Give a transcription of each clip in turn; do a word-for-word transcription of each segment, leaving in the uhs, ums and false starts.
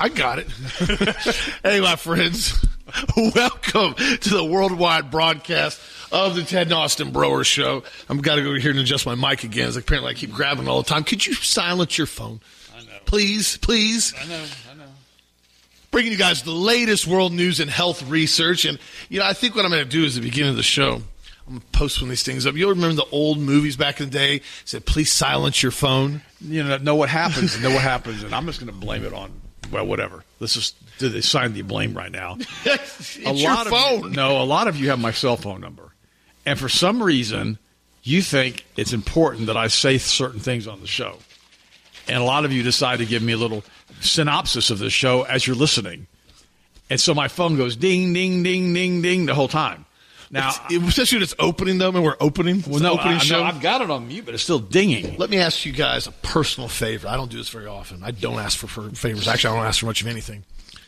I got it. Hey, my friends, welcome to the worldwide broadcast of the Ted and Austin Broer Show. I'm got to go here and adjust my mic again. As apparently I keep grabbing it all the time. Could you silence your phone? I know. Please, please. I know, I know. Bringing you guys the latest world news and health research. And, you know, I think what I'm going to do is at the beginning of the show, I'm going to post one of these things up. You'll remember the old movies back in the day said, please silence your phone. You know, know what happens, know what happens, and I'm just going to blame it on, well, whatever. Let's just assign the blame right now. It's a your lot phone. Of, no, a lot of you have my cell phone number. And for some reason, you think it's important that I say certain things on the show. And a lot of you decide to give me a little synopsis of the show as you're listening. And so my phone goes ding, ding, ding, ding, ding the whole time. Now, it's, especially when it's opening, though, and we're opening. Well, no, opening I, show. no, I've got it on mute, but it's still dinging. Let me ask you guys a personal favor. I don't do this very often. I don't ask for, for favors. Actually, I don't ask for much of anything.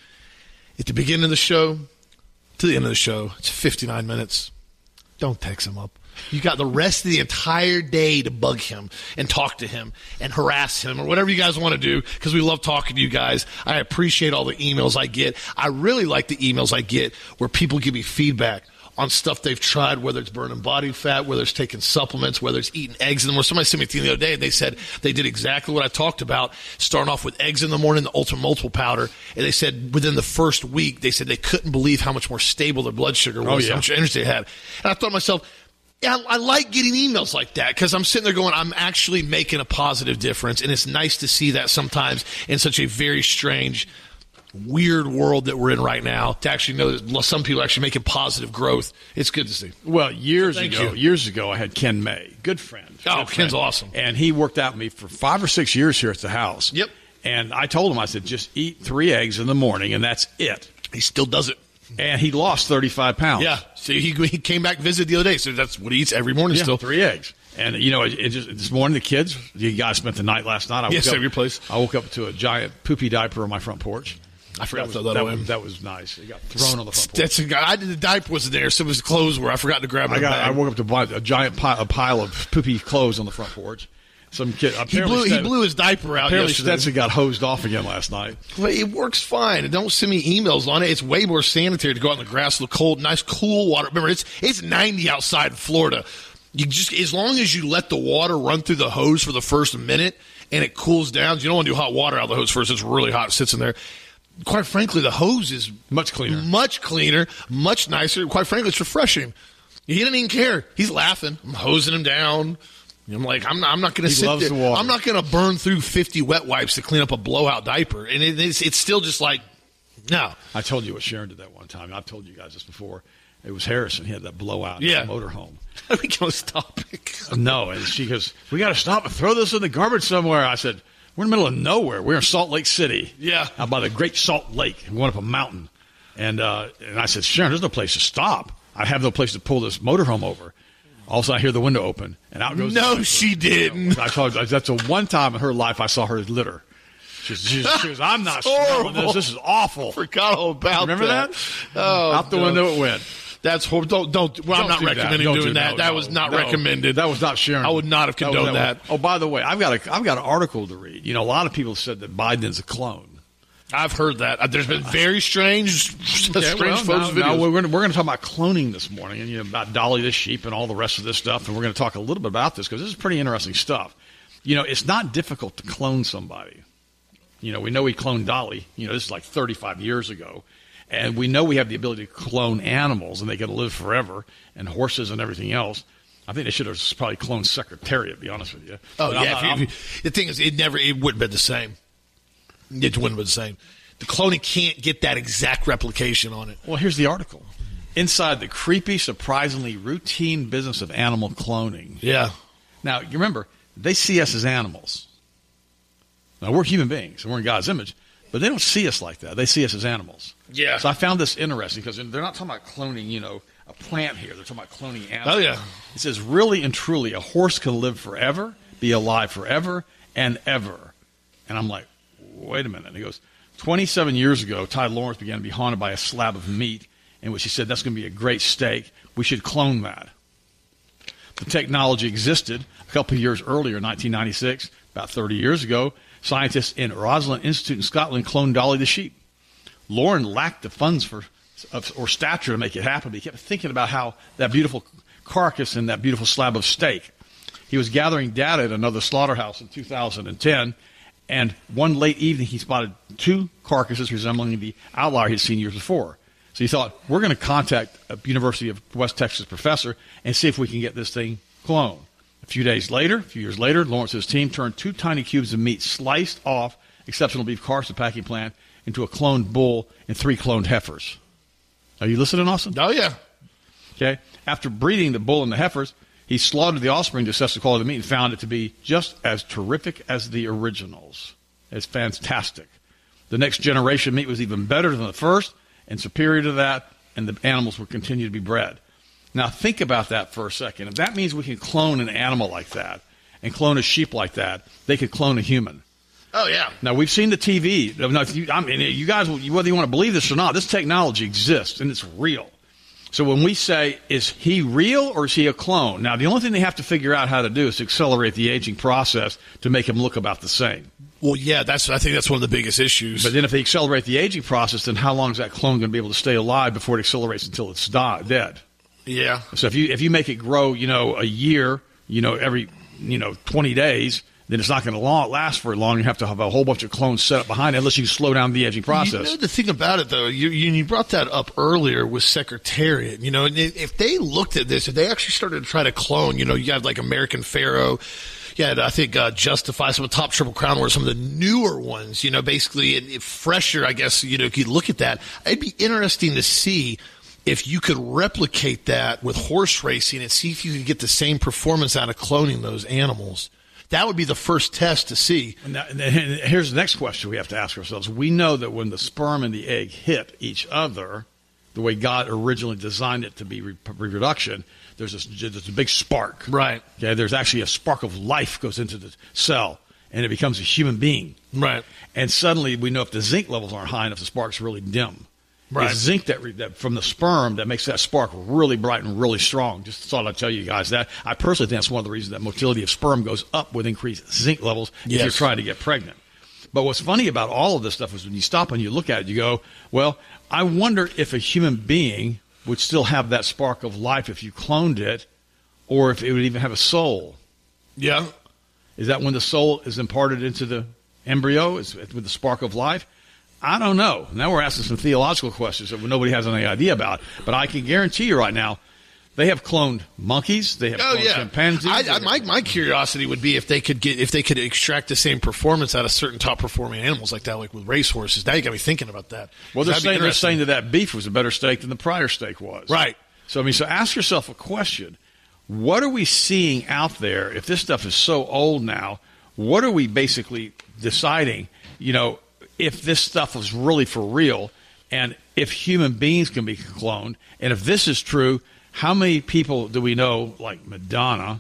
At the beginning of the show to the end of the show, it's fifty-nine minutes. Don't text him up. You got the rest of the entire day to bug him and talk to him and harass him or whatever you guys want to do, because we love talking to you guys. I appreciate all the emails I get. I really like the emails I get where people give me feedback on stuff they've tried, whether it's burning body fat, whether it's taking supplements, whether it's eating eggs in the morning. Somebody sent me a thing the other day, and they said they did exactly what I talked about, starting off with eggs in the morning, the Ultra Multiple Powder, and they said within the first week, they said they couldn't believe how much more stable their blood sugar was, oh, yeah. how much energy they had. And I thought to myself, yeah, I like getting emails like that because I'm sitting there going, I'm actually making a positive difference, and it's nice to see that sometimes in such a very strange, weird world that we're in right now, to actually know that some people are actually making positive growth. It's good to see. Well, years Thank ago, you. years ago, I had Ken May, good friend. Oh, good Ken's friend. awesome. And he worked out with me for five or six years here at the house. Yep. And I told him, I said, just eat three eggs in the morning, and that's it. He still does it. And he lost thirty-five pounds. Yeah. So he, he came back to visit the other day, so that's what he eats every morning Yeah, still. three eggs. And, you know, it, it just this morning, the kids, you guys spent the night last night. I Yes, woke at your place. I woke up to a giant poopy diaper on my front porch. I forgot That to was, throw that, that, away. was, that was nice. It got thrown on the front porch. That's a guy. I did the diaper wasn't there, so his clothes were. I forgot to grab it. I got. I woke up to buy a giant pile, a pile of poopy clothes on the front porch. Some kid. He blew, he blew his diaper out Apparently yesterday. Stetson got hosed off again last night. Well, it works fine. Don't send me emails on it. It's way more sanitary to go out in the grass, the cold, nice, cool water. Remember, it's it's ninety outside in Florida. You just as long as you let the water run through the hose for the first minute and it cools down. You don't want to do hot water out of the hose first. It's really hot. It sits in there. Quite frankly, the hose is Much cleaner. much cleaner, much nicer. Quite frankly, it's refreshing. He didn't even care. He's laughing. I'm hosing him down. I'm like, I'm not, I'm not going to He sit loves there. the water. I'm not going to burn through fifty wet wipes to clean up a blowout diaper. And it, it's, it's still just like, no. I told you what Sharon did that one time. I've told you guys this before. It was Harrison. He had that blowout Yeah. in the motorhome. We can't topic. No, and she goes, we got to stop and throw this in the garbage somewhere. I said, we're in the middle of nowhere. We're in Salt Lake City. Yeah. Out by the Great Salt Lake. We went up a mountain. And uh, and I said, Sharon, there's no place to stop. I have no place to pull this motorhome over. All of a sudden, I hear the window open, and out goes No, the she didn't. I told you, that's the one time in her life I saw her litter. She, she, she was, I'm not smelling this. This is awful. Forgot all about Remember that. that? Oh, Out the no. window it went. That's horrible. Don't, don't, well, I'm Don't not do that. recommending Don't doing do- that. no, that no, was not no. recommended. That was not Sharon. I would not have That was- condoned that that. was- Oh, by the way, I've got a I've got an article to read. You know, a lot of people said that Biden is a clone. I've heard that. Uh, There's been very strange, Okay, strange well, photos, now, videos. now we're going to we're going to talk about cloning this morning, and you know about Dolly the sheep and all the rest of this stuff, and we're going to talk a little bit about this because this is pretty interesting stuff. You know, it's not difficult to clone somebody. You know, we know we cloned Dolly. You know, this is like thirty-five years ago, and we know we have the ability to clone animals, and they can live forever, and horses and everything else. I think they should have probably cloned Secretariat. To be honest with you. Oh, But I'm yeah. not- if you, if you, the thing is, it never, it wouldn't have been the same. It wouldn't have been the same. The cloning can't get that exact replication on it. Well, here's the article. Inside the creepy, surprisingly routine business of animal cloning. Yeah. Now, you remember, they see us as animals. Now, we're human beings, and we're in God's image, but they don't see us like that. They see us as animals. Yeah. So I found this interesting because they're not talking about cloning, you know, a plant here. They're talking about cloning animals. Oh, yeah. It says, really and truly, a horse can live forever, be alive forever and ever. And I'm like, wait a minute. And he goes, twenty-seven years ago, Ty Lawrence began to be haunted by a slab of meat in which he said, that's going to be a great steak. We should clone that. The technology existed a couple of years earlier, nineteen ninety-six, about thirty years ago. Scientists in Rosalind Institute in Scotland cloned Dolly the sheep. Lauren lacked the funds for or stature to make it happen, but he kept thinking about how that beautiful carcass and that beautiful slab of steak. He was gathering data at another slaughterhouse in two thousand ten, and one late evening he spotted two carcasses resembling the outlier he'd seen years before. So he thought, we're going to contact a University of West Texas professor and see if we can get this thing cloned. A few days later, a few years later, Lawrence's team turned two tiny cubes of meat sliced off exceptional beef carcass packing plant into a cloned bull and three cloned heifers. Are you listening, Austin? Oh, yeah. Okay. After breeding the bull and the heifers, he slaughtered the offspring to assess the quality of the meat and found it to be just as terrific as the originals. It's fantastic. The next generation meat was even better than the first and superior to that, and the animals will continue to be bred. Now, think about that for a second. If that means we can clone an animal like that and clone a sheep like that, they could clone a human. Oh, yeah. Now, we've seen the T V. Now, if you, I mean, you guys, whether you want to believe this or not, this technology exists, and it's real. So when we say, is he real or is he a clone? Now, the only thing they have to figure out how to do is to accelerate the aging process to make him look about the same. Well, yeah, that's. I think that's one of the biggest issues. But then if they accelerate the aging process, then how long is that clone going to be able to stay alive before it accelerates until it's die, dead? Yeah. So if you if you make it grow, you know, a year, you know, every, you know, twenty days, then it's not going to last very long. You have to have a whole bunch of clones set up behind it unless you slow down the aging process. You know, the thing about it, though, you, you, you brought that up earlier with Secretariat. You know, and if they looked at this, if they actually started to try to clone, you know, you had like American Pharaoh, you had, I think, uh, Justify, some of the top Triple Crown wars, some of the newer ones, you know, basically and, and fresher, I guess, you know, if you look at that, it'd be interesting to see if you could replicate that with horse racing and see if you could get the same performance out of cloning those animals. That would be the first test to see. And, that, and here's the next question we have to ask ourselves. We know that when the sperm and the egg hit each other, the way God originally designed it to be re- reproduction, there's, this, there's a big spark. Right. Okay. There's actually a spark of life goes into the cell, and it becomes a human being. Right. And suddenly we know if the zinc levels aren't high enough, the spark's really dim. Right. It's zinc that, re- that from the sperm that makes that spark really bright and really strong. Just thought I'd tell you guys that. I personally think that's one of the reasons that motility of sperm goes up with increased zinc levels yes. if you're trying to get pregnant. But what's funny about all of this stuff is when you stop and you look at it, you go, well, I wonder if a human being would still have that spark of life if you cloned it, or if it would even have a soul. Yeah. Is that when the soul is imparted into the embryo, is with the spark of life? I don't know. Now we're asking some theological questions that nobody has any idea about. But I can guarantee you right now, they have cloned monkeys. They have oh, cloned yeah. chimpanzees. I, I, my my curiosity would be if they could get if they could extract the same performance out of certain top performing animals like that, like with racehorses. Now you got me thinking about that. Well, they're saying, they're saying that that beef was a better steak than the prior steak was. Right. So I mean, so ask yourself a question: what are we seeing out there? If this stuff is so old now, what are we basically deciding? You know. If this stuff is really for real, and if human beings can be cloned, and if this is true, how many people do we know, like Madonna,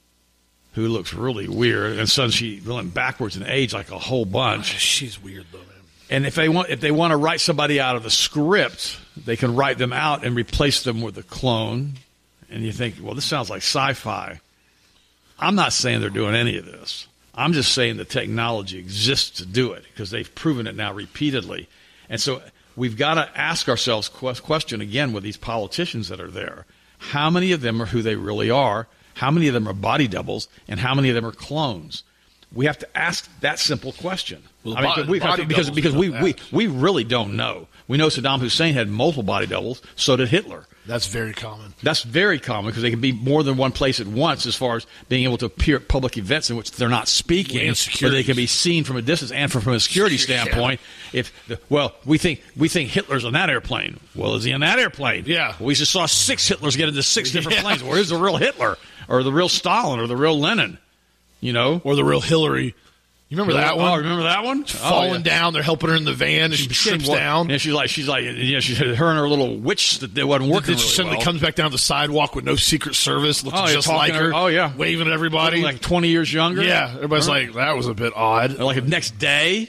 who looks really weird, and suddenly she went backwards in age like a whole bunch. She's weird, though, man. And if they want, if they want to write somebody out of the script, they can write them out and replace them with a clone. And you think, well, this sounds like sci-fi. I'm not saying they're doing any of this. I'm just saying the technology exists to do it because they've proven it now repeatedly. And so we've got to ask ourselves quest- question again with these politicians that are there. How many of them are who they really are? How many of them are body doubles? And how many of them are clones? We have to ask that simple question. Well, I mean, body, we, body because because we, we, we, we really don't know. We know Saddam Hussein had multiple body doubles. So did Hitler. That's very common. That's very common because they can be more than one place at once as far as being able to appear at public events in which they're not speaking, but they can be seen from a distance and from, from a security standpoint. Yeah. If the, well, we think we think Hitler's on that airplane. Well, is he on that airplane? Yeah. We just saw six Hitlers get into six different yeah. planes. Where's the real Hitler or the real Stalin or the real Lenin? You know, or the real Hillary. You remember that one? Oh, remember that one? Falling oh, yeah. down, they're helping her in the van, and she, she trips what, down. And she's like, she's like, you know, she's her and her little witch that wasn't working. Then she really suddenly well. comes back down the sidewalk with no Secret Service, looking oh, just like her. her. Oh yeah, waving at everybody, like twenty years younger. Yeah, everybody's huh? like, that was a bit odd. Or like the next day.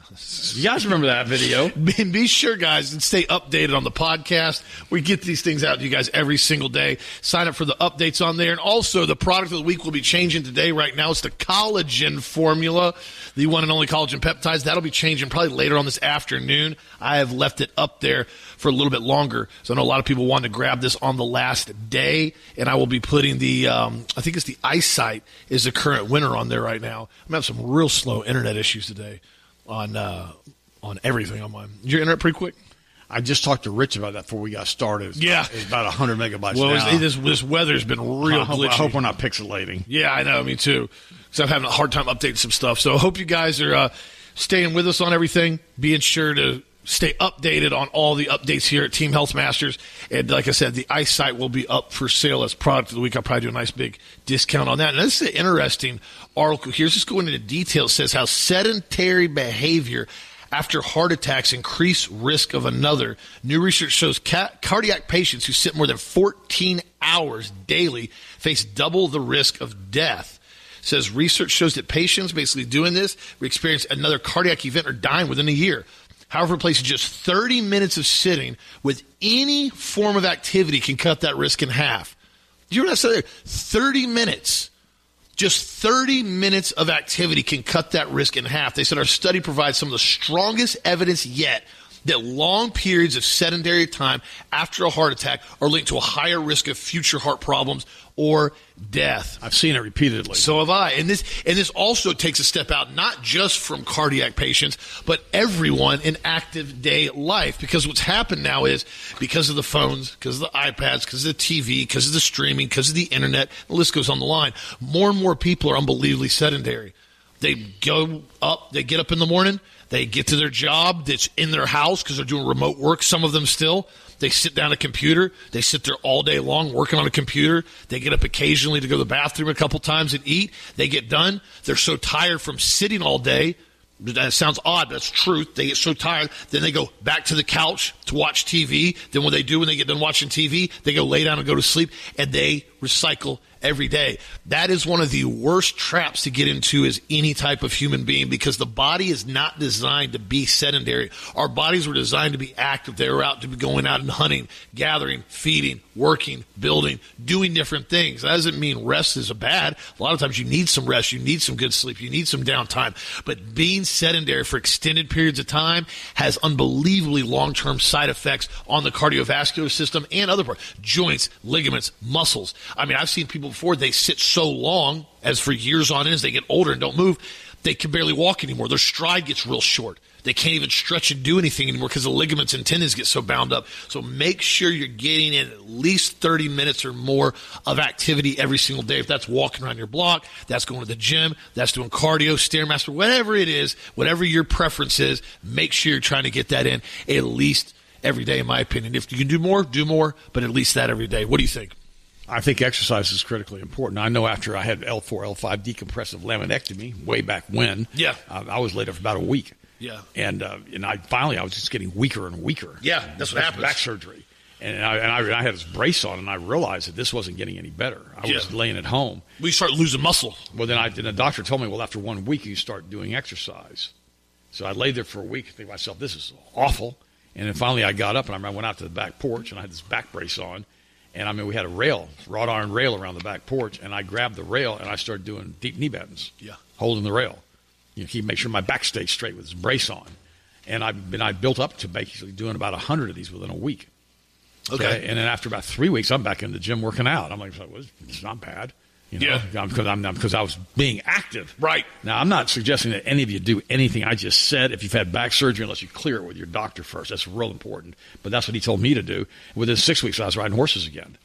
You guys remember that video? And be sure, guys, and stay updated on the podcast. We get these things out to you guys every single day. Sign up for the updates on there. And also, the product of the week will be changing today. Right now, it's the collagen formula, the one and only collagen peptides. That'll be changing probably later on this afternoon. I have left it up there for a little bit longer. So I know a lot of people wanted to grab this on the last day. And I will be putting the, um, I think it's the Eyesight is the current winner on there right now. I'm having some real slow internet issues today. On uh, on everything on mine. Did your internet pretty quick? I just talked to Rich about that before we got started. It's yeah. About, it's about one hundred megabytes well, now. This, this weather's been real I hope, glitchy. I hope we're not pixelating. Yeah, I know. Me too. Because I'm having a hard time updating some stuff. So I hope you guys are uh, staying with us on everything, being sure to stay updated on all the updates here at Team Health Masters. And like I said, the Eyesight will be up for sale as product of the week. I'll probably do a nice big discount on that. And this is an interesting article here. It's just going into detail. It says how sedentary behavior after heart attacks increase risk of another. New research shows ca- cardiac patients who sit more than fourteen hours daily face double the risk of death. It says research shows that patients basically doing this will experience another cardiac event or dying within a year. However, replacing just thirty minutes of sitting with any form of activity can cut that risk in half. You hear what I said there? thirty minutes. Just thirty minutes of activity can cut that risk in half. They said our study provides some of the strongest evidence yet that long periods of sedentary time after a heart attack are linked to a higher risk of future heart problems or death. I've seen it repeatedly. So have I. And this and this also takes a step out, not just from cardiac patients, but everyone in active day life. Because what's happened now is because of the phones, because of the iPads, because of the T V, because of the streaming, because of the internet, the list goes on the line. More and more people are unbelievably sedentary. They go up, they get up in the morning, they get to their job that's in their house because they're doing remote work, some of them still. They sit down at a computer. They sit there all day long working on a computer. They get up occasionally to go to the bathroom a couple times and eat. They get done. They're so tired from sitting all day. That sounds odd, but it's truth. They get so tired. Then they go back to the couch to watch T V. Then what they do when they get done watching T V, they go lay down and go to sleep, and they recycle every day. That is one of the worst traps to get into as any type of human being, because the body is not designed to be sedentary. Our bodies were designed to be active. They were out to be going out and hunting, gathering, feeding, working, building, doing different things. That doesn't mean rest is a bad. A lot of times you need some rest. You need some good sleep. You need some downtime. But being sedentary for extended periods of time has unbelievably long-term side effects on the cardiovascular system and other parts, joints, ligaments, muscles. I mean, I've seen people before, they sit so long, as for years on end, as they get older and don't move, they can barely walk anymore. Their stride gets real short. They can't even stretch and do anything anymore because the ligaments and tendons get so bound up. So make sure you're getting in at least thirty minutes or more of activity every single day. If that's walking around your block, that's going to the gym, that's doing cardio, Stairmaster, whatever it is, whatever your preference is, make sure you're trying to get that in at least every day, in my opinion. If you can do more, do more, but at least that every day. What do you think? I think exercise is critically important. I know after I had L four, L five decompressive laminectomy way back when, yeah, uh, I was laid up for about a week. Yeah. And uh, and I finally I was just getting weaker and weaker. Yeah, that's what happens. Back surgery. And I, and I, and I had this brace on, and I realized that this wasn't getting any better. I yeah. was laying at home. We start losing muscle. Well, then I, then the doctor told me, well, after one week, you start doing exercise. So I laid there for a week and think to myself, this is awful. And then finally I got up, and I went out to the back porch, and I had this back brace on. And, I mean, we had a rail, wrought iron rail around the back porch, and I grabbed the rail, and I started doing deep knee bends, yeah, holding the rail. You know, keep make sure my back stays straight with this brace on. And I've been I built up to basically doing about one hundred of these within a week. Okay. okay. And then after about three weeks, I'm back in the gym working out. I'm like, well, it's not bad. You know, yeah. Because I'm, I'm, I was being active. Right. Now, I'm not suggesting that any of you do anything I just said if you've had back surgery, unless you clear it with your doctor first. That's real important. But that's what he told me to do. Within six weeks, I was riding horses again.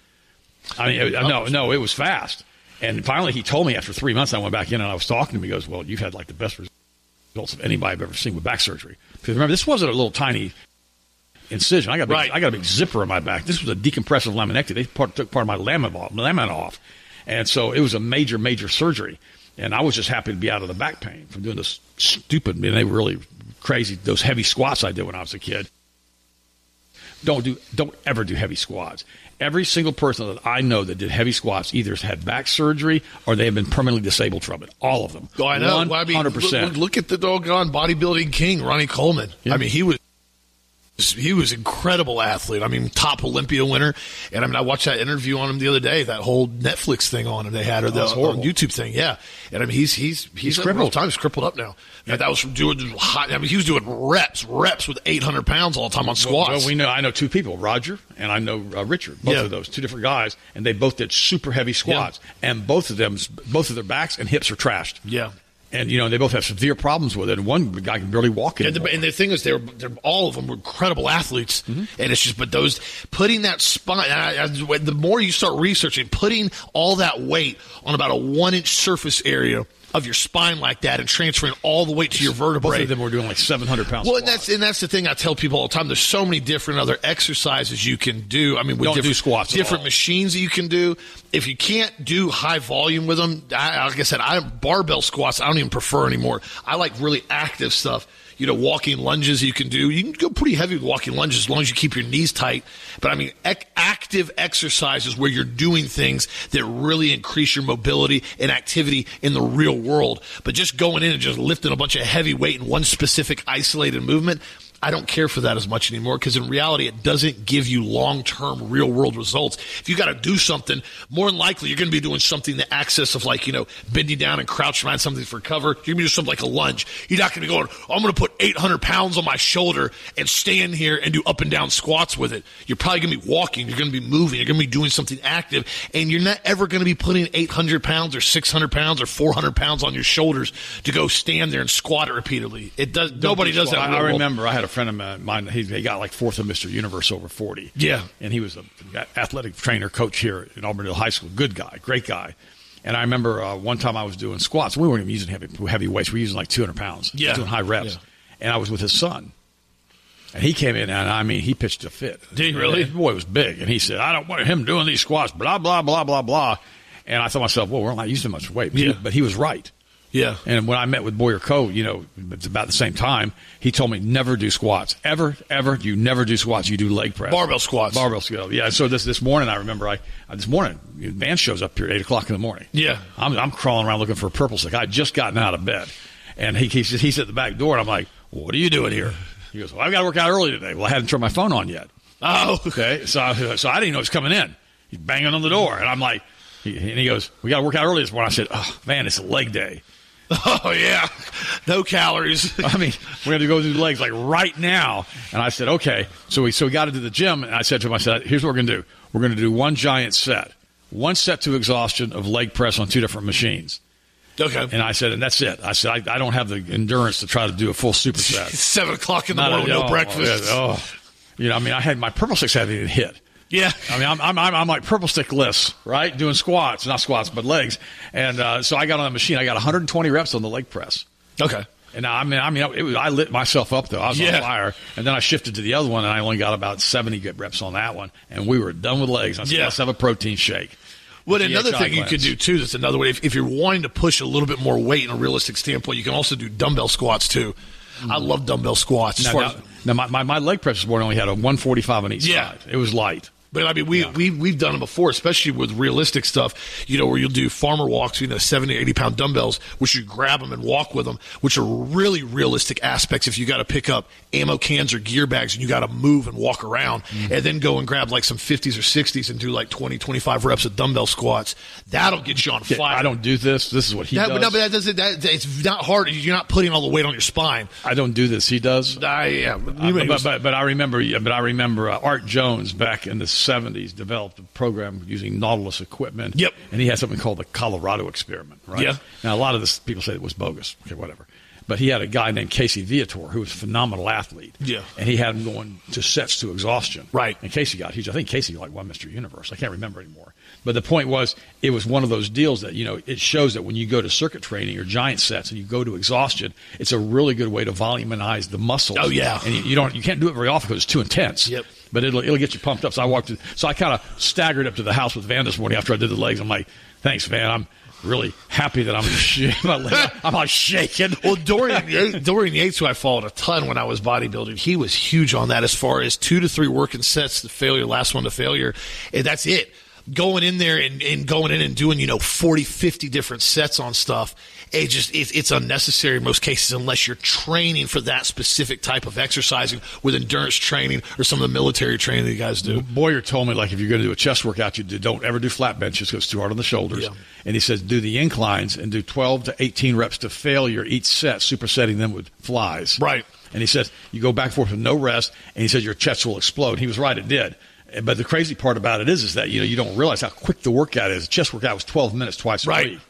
I mean, it, no, no, it was fast. And finally, he told me after three months, I went back in and I was talking to him. He goes, well, you've had like the best results of anybody I've ever seen with back surgery. Because remember, this wasn't a little tiny incision. I got a big, right. I got a big zipper in my back. This was a decompressive laminectomy. They part, took part of my lamina off, lamina off. And so it was a major, major surgery. And I was just happy to be out of the back pain from doing this stupid, I mean, they were really crazy, those heavy squats I did when I was a kid. don't do don't ever do heavy squats. Every single person that I know that did heavy squats either has had back surgery or they have been permanently disabled from it. All of them. Oh, I know. one hundred percent. I mean, look, look at the doggone bodybuilding king, Ronnie Coleman. Yeah. I mean, he was he was an incredible athlete. I mean, top Olympia winner. And I mean, I watched that interview on him the other day, that whole Netflix thing on him they had, or the oh, YouTube thing. Yeah. And I mean, he's he's he's, he's crippled. Time. He's crippled up now. Yeah. That was from doing hot. I mean, he was doing reps, reps with eight hundred pounds all the time on squats. Well, well, we know. I know two people, Roger and I know uh, Richard. Both yeah. of those, two different guys, and they both did super heavy squats. Yeah. And both of them, both of their backs and hips are trashed. Yeah. And, you know, they both have severe problems with it. And one guy can barely walk anymore. And the, and the thing is, they're, they're all of them were incredible athletes. Mm-hmm. And it's just, but those, putting that spine, I, I, the more you start researching, putting all that weight on about a one inch surface area of your spine like that and transferring all the weight to your vertebrae. Both of them were doing like seven hundred pounds. Well, and that's, and that's the thing I tell people all the time. There's so many different other exercises you can do. I mean, with Don't different, do squats different machines that you can do. If you can't do high volume with them, I, like I said, I barbell squats I don't even prefer anymore. I like really active stuff. You know, walking lunges you can do. You can go pretty heavy with walking lunges as long as you keep your knees tight. But, I mean, ec- active exercises where you're doing things that really increase your mobility and activity in the real world. But just going in and just lifting a bunch of heavy weight in one specific isolated movement, I don't care for that as much anymore because in reality it doesn't give you long-term real-world results. If you got to do something, more than likely you're going to be doing something the access of like, you know, bending down and crouching around something for cover. You're going to be doing something like a lunge. You're not going to be going, oh, I'm going to put eight hundred pounds on my shoulder and stand here and do up and down squats with it. You're probably going to be walking. You're going to be moving. You're going to be doing something active. And you're not ever going to be putting eight hundred pounds or six hundred pounds or four hundred pounds on your shoulders to go stand there and squat it repeatedly. It does. Don't nobody does that. I, I remember I had a friend of mine, he, he got like fourth of Mister Universe over forty. Yeah. And he was an athletic trainer, coach here in Auburndale High School. Good guy, great guy. And I remember uh, one time I was doing squats. We weren't even using heavy, heavy weights. We were using like two hundred pounds. Yeah. Doing high reps. Yeah. And I was with his son. And he came in, and I mean, he pitched a fit. Did he really? The boy was big. And he said, I don't want him doing these squats, blah, blah, blah, blah, blah. And I thought to myself, well, we're not using much weight. But, yeah. he, but he was right. Yeah. And when I met with Boyer Coe, you know, it's about the same time, he told me never do squats. Ever, ever, you never do squats. You do leg press. Barbell squats. Barbell squats. Yeah. So this this morning, I remember, I this morning, Van shows up here at eight o'clock in the morning. Yeah. I'm, I'm crawling around looking for a purple stick. I had just gotten out of bed. And he, he's, he's at the back door, and I'm like, well, what are you doing here? He goes, well, I've got to work out early today. Well, I hadn't turned my phone on yet. Oh. Okay. So, so I didn't know he was coming in. He's banging on the door. And I'm like, he, and he goes, we got to work out early this morning. I said, oh, man, it's a leg day. Oh, yeah. No calories. I mean, we're going to go do the legs like right now. And I said, okay. So we so we got into the gym, and I said to him, I said, here's what we're going to do. We're going to do one giant set, one set to exhaustion of leg press on two different machines. Okay. And I said, and that's it. I said, I, I don't have the endurance to try to do a full superset. Seven o'clock in the Not morning with a, no oh, breakfast. Oh, oh. You know, I mean, I had my purple sticks hadn't even hit. Yeah. I mean, I'm, I'm, I'm like purple stick lifts, right? Doing squats, not squats, but legs. And uh, so I got on the machine. I got one hundred twenty reps on the leg press. Okay. And now, I mean, I mean, it was, I lit myself up though. I was yeah. on fire. And then I shifted to the other one, and I only got about seventy good reps on that one. And we were done with legs. I said, yeah. let's have a protein shake. Well, another thing you could do, too, that's another way, if, if you're wanting to push a little bit more weight in a realistic standpoint, you can also do dumbbell squats, too. Mm-hmm. I love dumbbell squats. Now, now, as, now my, my, my leg press this morning only had a one forty-five on each yeah. side. It was light. But, I mean, we, yeah. we, we've done it before, especially with realistic stuff, you know, where you'll do farmer walks, you know, seventy, eighty-pound dumbbells, which you grab them and walk with them, which are really realistic aspects if you got to pick up ammo cans or gear bags and you got to move and walk around, mm-hmm. and then go and grab like some fifties or sixties and do like twenty, twenty-five reps of dumbbell squats. That'll get you on fire. I don't do this. This is what he that, does. No, but that doesn't, that, it's not hard. You're not putting all the weight on your spine. I don't do this. He does. I, yeah. But, uh, but, but, but I remember, but I remember uh, Art Jones back in the seventies developed a program using Nautilus equipment. Yep. And he had something called the Colorado experiment, right? Yeah. Now, a lot of this people say it was bogus. Okay, whatever. But he had a guy named Casey Viator who was a phenomenal athlete. Yeah. And he had him going to sets to exhaustion. Right. And Casey got huge. I think Casey like won Mister Universe. I can't remember anymore. But the point was, it was one of those deals that, you know, it shows that when you go to circuit training or giant sets and you go to exhaustion, it's a really good way to voluminize the muscles. Oh, yeah. And you, you don't, you can't do it very often because it's too intense. Yep. But it'll it'll get you pumped up. So I walked. To, so I kind of staggered up to the house with Van this morning after I did the legs. I'm like, thanks, Van. I'm really happy that I'm I'm like shaking. Well, Dorian Yates, Dorian Yates, who I followed a ton when I was bodybuilding, he was huge on that as far as two to three working sets to failure, last one to failure, and that's it. Going in there and, and going in and doing, you know, forty, fifty different sets on stuff, it just it, it's unnecessary in most cases unless you're training for that specific type of exercising with endurance training or some of the military training that you guys do. Boyer told me, like, if you're going to do a chest workout, you do, don't ever do flat benches because it's too hard on the shoulders. Yeah. And he says do the inclines and do twelve to eighteen reps to failure each set, supersetting them with flies. Right. And he says you go back and forth with no rest, and he says your chest will explode. He was right, it did. But the crazy part about it is, is that you know you don't realize how quick the workout is. The chest workout was twelve minutes twice a right. week.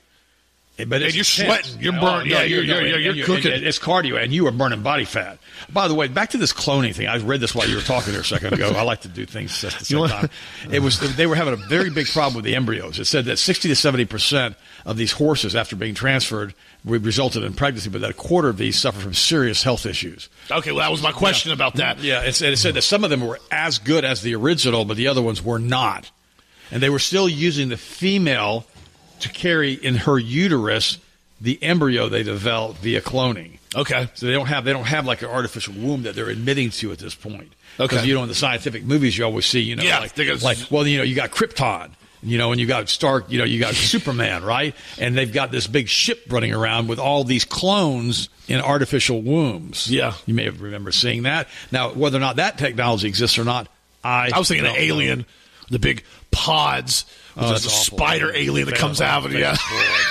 But and you're intense. sweating, you're burning, oh, yeah, no, you're, you're, no, you're, you're, and, you're cooking. And it's cardio, and you are burning body fat. By the way, back to this cloning thing. I read this while you were talking here a second ago. I like to do things at the same time. It was they were having a very big problem with the embryos. It said that sixty to seventy percent of these horses, after being transferred, resulted in pregnancy, but that a quarter of these suffer from serious health issues. Okay, well, that was my question yeah. about that. Yeah, it said, it said that some of them were as good as the original, but the other ones were not. And they were still using the female to carry in her uterus the embryo they developed via cloning. Okay. So they don't have they don't have like an artificial womb that they're admitting to at this point. Okay. Because, you know, in the scientific movies you always see, you know, yeah, like, gonna... like, well, you know, you got Krypton, you know, and you got Stark, you know, you got Superman, right? And they've got this big ship running around with all these clones in artificial wombs. Yeah. You may have remember seeing that. Now, whether or not that technology exists or not, I I was thinking of Alien, the big pods. Oh, There's a awful. spider alien that comes out of it. Yeah.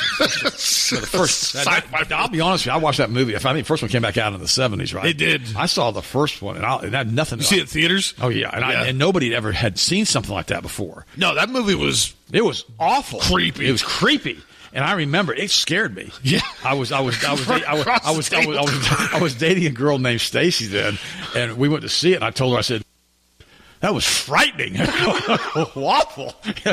So the first, that, that, I'll be honest with you, I watched that movie. I think the first one came back out in the seventies, right? It did. I saw the first one, and, I, and I had nothing. You see it in theaters? Oh, yeah. And, yeah. I, and nobody ever had seen something like that before. No, that movie was... It was awful. Creepy. It was creepy. And I remember it scared me. Yeah, I was, I was, I was, I was, I was, I was, I was, I was, I was dating a girl named Stacy then, and we went to see it. And I told her, I said, "That was frightening, awful.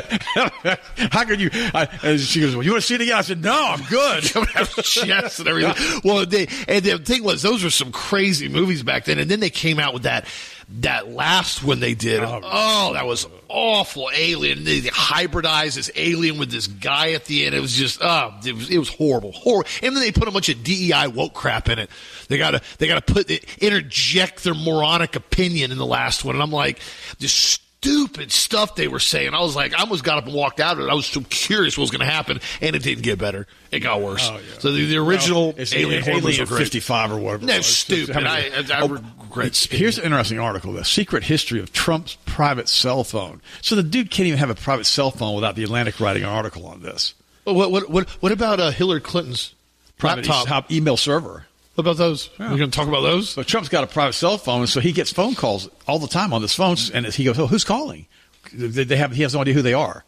How could you?" I, and she goes, "Well, you want to see it again?" I said, "No, I'm good." Chest and everything. Well, they, and the thing was, those were some crazy movies back then. And then they came out with that. That last one they did, oh, oh that was awful. Alien, they hybridized this alien with this guy at the end. It was just, oh, it was, it was horrible, horrible. And then they put a bunch of D E I woke crap in it. They gotta, they gotta put, interject their moronic opinion in the last one. And I'm like, just stupid stuff they were saying. I was like, I almost got up and walked out of it. I was so curious what was going to happen, and it didn't get better. It got worse. Oh, yeah. So the, the original well, Alien, Alien fifty-five or whatever. No, stupid. I, I, I oh, regret speaking. Here's an interesting article: the secret history of Trump's private cell phone. So the dude can't even have a private cell phone without the Atlantic writing an article on this. What what what, what about uh, Hillary Clinton's private laptop email server? What about those? Yeah. We're going to talk about those? So Trump's got a private cell phone, so he gets phone calls all the time on this phone, and he goes, "Oh, who's calling?" They have. He has no idea who they are.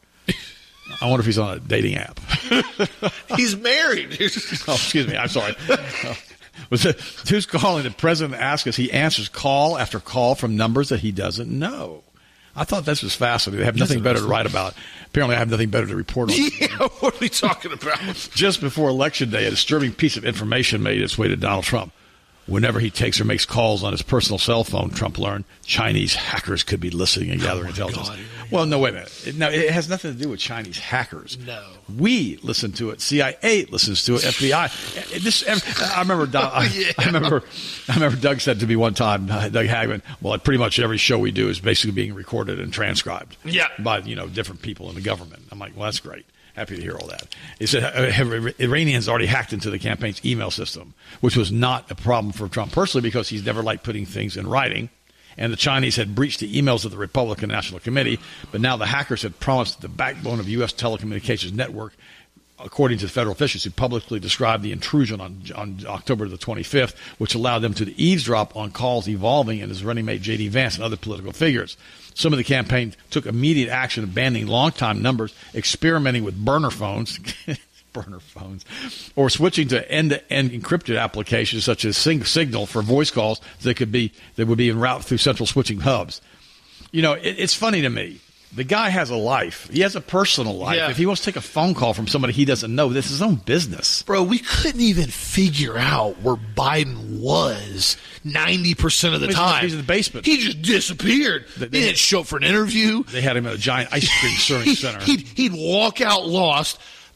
I wonder if he's on a dating app. He's married. Oh, excuse me. I'm sorry. Uh, was it, who's calling? The president asks us. He answers call after call from numbers that he doesn't know. I thought this was fascinating. They have nothing better to write about. Apparently, I have nothing better to report on. Yeah, what are we talking about? Just before Election Day, a disturbing piece of information made its way to Donald Trump. Whenever he takes or makes calls on his personal cell phone, Trump learned, Chinese hackers could be listening and gathering oh intelligence. God. Well, no, wait a minute. No, it has nothing to do with Chinese hackers. No. We listen to it. C I A listens to it. F B I. This, I remember. Doug, I, yeah. I remember. I remember. Doug said to me one time, Doug Hagman. Well, pretty much every show we do is basically being recorded and transcribed. Yeah. By you know different people in the government. I'm like, well, that's great. Happy to hear all that. He said uh, Iranians already hacked into the campaign's email system, which was not a problem for Trump personally because he's never liked putting things in writing. And the Chinese had breached the emails of the Republican National Committee, but now the hackers had promised the backbone of U S telecommunications network, according to the federal officials who publicly described the intrusion on, on October the twenty-fifth, which allowed them to eavesdrop on calls evolving in his running mate J D Vance and other political figures. Some of the campaign took immediate action, abandoning longtime numbers, experimenting with burner phones, burner phones, or switching to end-to-end encrypted applications such as Signal for voice calls that could be that would be en route through central switching hubs. You know, it, it's funny to me. The guy has a life. He has a personal life. Yeah. If he wants to take a phone call from somebody he doesn't know, this is his own business. Bro, we couldn't even figure out where Biden was ninety percent of the he's time. He's in the basement. He just disappeared. They, they, he didn't show up for an interview. They had him at a giant ice cream serving he, center. He'd, he'd walk out lost,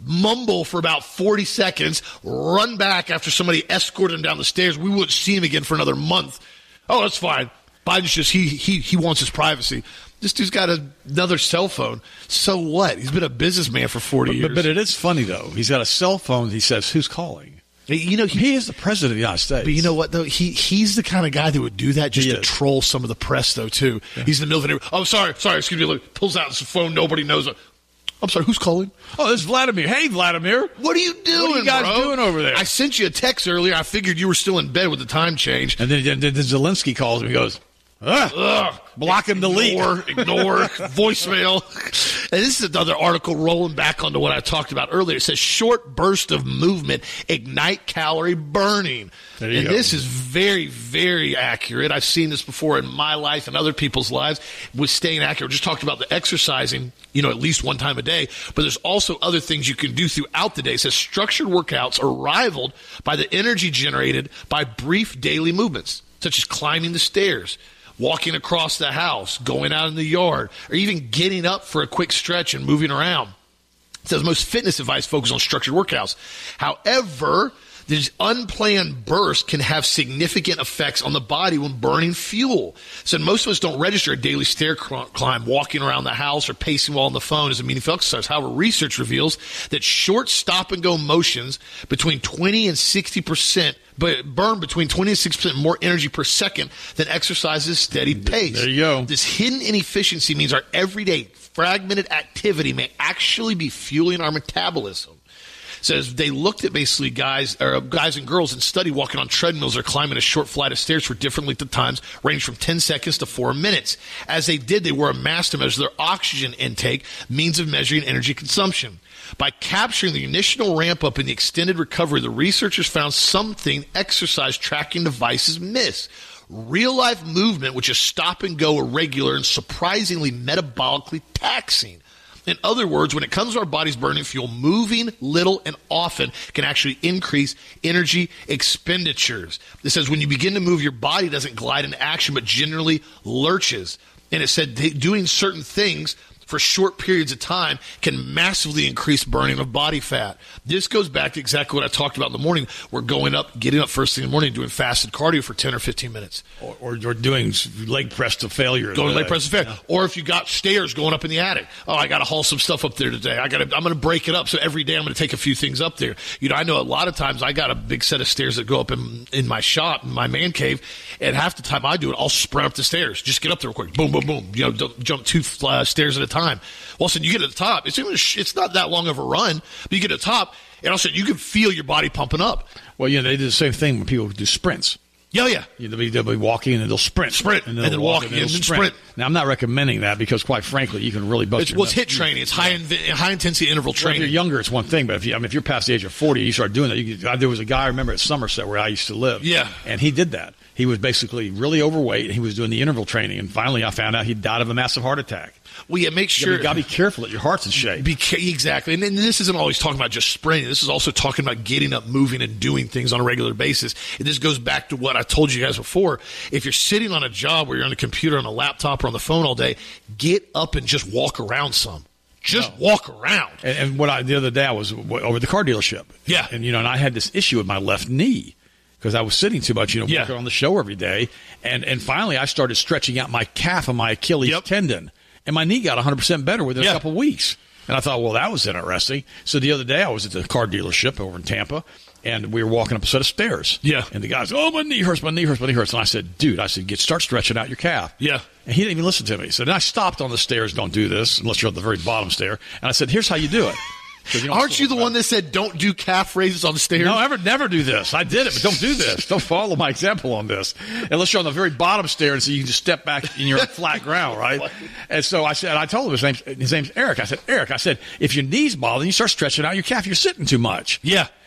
mumble for about forty seconds, run back after somebody escorted him down the stairs. We wouldn't see him again for another month. Oh, that's fine. Biden's just, he, he, he wants his privacy. This dude's got a, another cell phone. So what? He's been a businessman for forty but, years. But, but it is funny, though. He's got a cell phone. He says, who's calling? You know, he, he is the president of the United States. But you know what, though? He He's the kind of guy that would do that just He to is. troll some of the press, though, too. Yeah. He's in the middle of it. Oh, sorry, sorry, excuse me. Look, pulls out his phone. Nobody knows. I'm sorry, who's calling? Oh, this is Vladimir. Hey, Vladimir. What are you doing, What are you guys bro? doing over there? I sent you a text earlier. I figured you were still in bed with the time change. And then, then, then Zelensky calls him. He goes, Ugh, Ugh. block and delete. Ignore, ignore, voicemail. And this is another article rolling back onto what I talked about earlier. It says short burst of movement ignite calorie burning. There you and go. this is very, very accurate. I've seen this before in my life and other people's lives with staying accurate. We just talked about the exercising, you know, at least one time a day. But there's also other things you can do throughout the day. It says structured workouts are rivaled by the energy generated by brief daily movements, such as climbing the stairs, walking across the house, going out in the yard, or even getting up for a quick stretch and moving around. It says most fitness advice focuses on structured workouts. However, these unplanned bursts can have significant effects on the body when burning fuel. So most of us don't register a daily stair climb, walking around the house, or pacing while on the phone as a meaningful exercise. However, research reveals that short stop-and-go motions between twenty and sixty percent but burn between twenty and sixty percent more energy per second than exercise's steady pace. There you go. This hidden inefficiency means our everyday fragmented activity may actually be fueling our metabolism. Says they looked at basically guys or guys and girls and studied walking on treadmills or climbing a short flight of stairs for different length of times, ranging from ten seconds to four minutes. As they did, they wore a mask to measure their oxygen intake, means of measuring energy consumption. By capturing the initial ramp up and the extended recovery, the researchers found something exercise tracking devices miss. Real life movement, which is stop and go, irregular, and surprisingly metabolically taxing. In other words, when it comes to our bodies burning fuel, moving little and often can actually increase energy expenditures. It says when you begin to move, your body doesn't glide into action, but generally lurches. And it said doing certain things for short periods of time can massively increase burning of body fat. This goes back to exactly what I talked about in the morning. We're going up, getting up first thing in the morning, doing fasted cardio for ten or fifteen minutes. Or, or, or doing leg press to failure. Going leg press to failure. Yeah. Or if you got stairs going up in the attic. Oh, I got to haul some stuff up there today. I got to, I'm going to break it up. So every day I'm going to take a few things up there. You know, I know a lot of times I got a big set of stairs that go up in, in my shop, in my man cave. And half the time I do it, I'll sprint up the stairs. Just get up there real quick. Boom, boom, boom. You know, don't jump two uh, stairs at a time. Well, so you get to the top. It's even, it's not that long of a run, but you get to the top, and all of a sudden you can feel your body pumping up. Well, yeah, they do the same thing when people do sprints. Yeah, yeah. They'll be, they'll be walking and they'll sprint. Sprint. And then, and then walk walking and, and then sprint. sprint. Now, I'm not recommending that because, quite frankly, you can really bust It's, your well, it's nuts. HIIT training. It's high, in, high intensity interval Well, training. if you're younger, it's one thing, but if, you, I mean, if you're past the age of forty, you start doing that. You, there was a guy I remember at Somerset where I used to live. Yeah. And he did that. He was basically really overweight, and he was doing the interval training. And finally, I found out he died of a massive heart attack. Well, yeah, make sure. You got to be careful that your heart's in shape. Be, exactly. And, and this isn't always talking about just sprinting. This is also talking about getting up, moving, and doing things on a regular basis. And this goes back to what I told you guys before. If you're sitting on a job where you're on a computer, on a laptop, or on the phone all day, get up and just walk around some. Just no. walk around. And, and what I the other day, I was over at the car dealership. Yeah. And, you know, and I had this issue with my left knee. Because I was sitting too much, you know, yeah. working on the show every day. And and finally, I started stretching out my calf and my Achilles yep. tendon. And my knee got one hundred percent better within yeah. a couple of weeks. And I thought, well, that was interesting. So the other day, I was at the car dealership over in Tampa, and we were walking up a set of stairs. Yeah. And the guy's, oh, my knee hurts, my knee hurts, my knee hurts. And I said, dude, I said, get start stretching out your calf. Yeah. And he didn't even listen to me. So then I stopped on the stairs, don't do this unless you're at the very bottom stair. And I said, here's how you do it. You Aren't you the one that said don't do calf raises on the stairs? No, ever, never do this. I did it, but don't do this. Don't follow my example on this. Unless you're on the very bottom stair and so you can just step back and you're on flat ground, right? And so I said, I told him his name's, his name's Eric. I said, Eric, I said, if your knee's bothering you, start stretching out your calf. You're sitting too much. Yeah.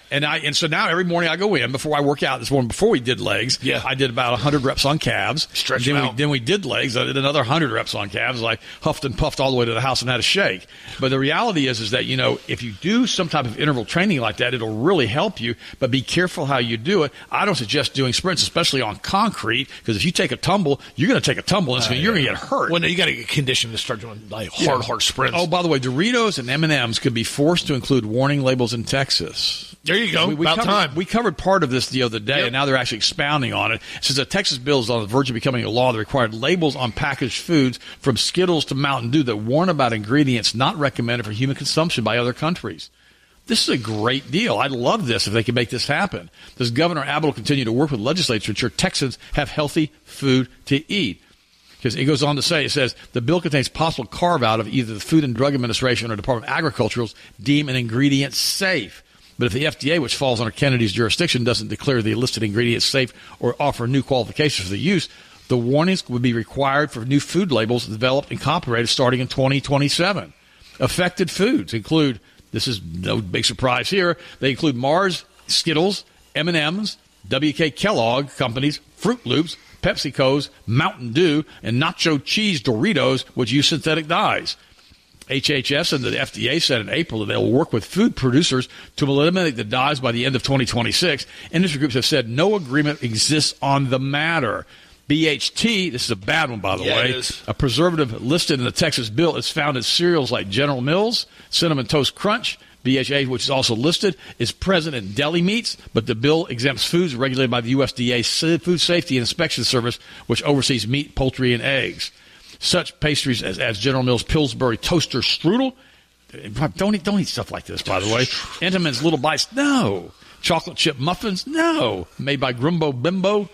And I and so now every morning I go in before I work out. This morning before we did legs, yeah. I did about one hundred reps on calves. Stretch then them we, out. Then we did legs. I did another one hundred reps on calves. I huffed and puffed all the way to the house and had a shake. But the reality is, is that, you know, if you do some type of interval training like that, it'll really help you. But be careful how you do it. I don't suggest doing sprints, especially on concrete, because if you take a tumble, you're going to take a tumble, and so uh, you're yeah. going to get hurt. Well, no, you got to get conditioned to start doing like hard, yeah. hard sprints. Oh, by the way, Doritos and M and M's could be forced to include warning labels in Texas. There you go. We, we About covered, time. We covered part of this the other day, yep. and now they're actually expounding on it. It says a Texas bill is on the verge of becoming a law that required labels on packaged foods from Skittles to Mountain Dew that warn about ingredients not recommended for human consumption by other countries. This is a great deal. I'd love this if they could make this happen. Does Governor Abbott will continue to work with legislators to ensure Texans have healthy food to eat? Because it goes on to say, it says, the bill contains possible carve-out of either the Food and Drug Administration or Department of Agriculture deem an ingredient safe. But if the F D A, which falls under Kennedy's jurisdiction, doesn't declare the listed ingredients safe or offer new qualifications for the use, the warnings would be required for new food labels developed and copyrighted starting in twenty twenty-seven. Affected foods include, this is no big surprise here, they include Mars, Skittles, M and M's, W K Kellogg Companies, Fruit Loops, PepsiCo's, Mountain Dew, and Nacho Cheese Doritos, which use synthetic dyes. H H S and the F D A said in April that they will work with food producers to eliminate the dyes by the end of twenty twenty-six. Industry groups have said no agreement exists on the matter. B H T, this is a bad one, by the yeah, way, it is. a preservative listed in the Texas bill is found in cereals like General Mills, Cinnamon Toast Crunch. B H A, which is also listed, is present in deli meats, but the bill exempts foods regulated by the U S D A Food Safety and Inspection Service, which oversees meat, poultry, and eggs. Such pastries as, as General Mills Pillsbury Toaster Strudel. Don't eat, don't eat stuff like this, by the way. Entenmann's Little Bites, no. Chocolate chip muffins, no. Made by Grumbo Bimbo.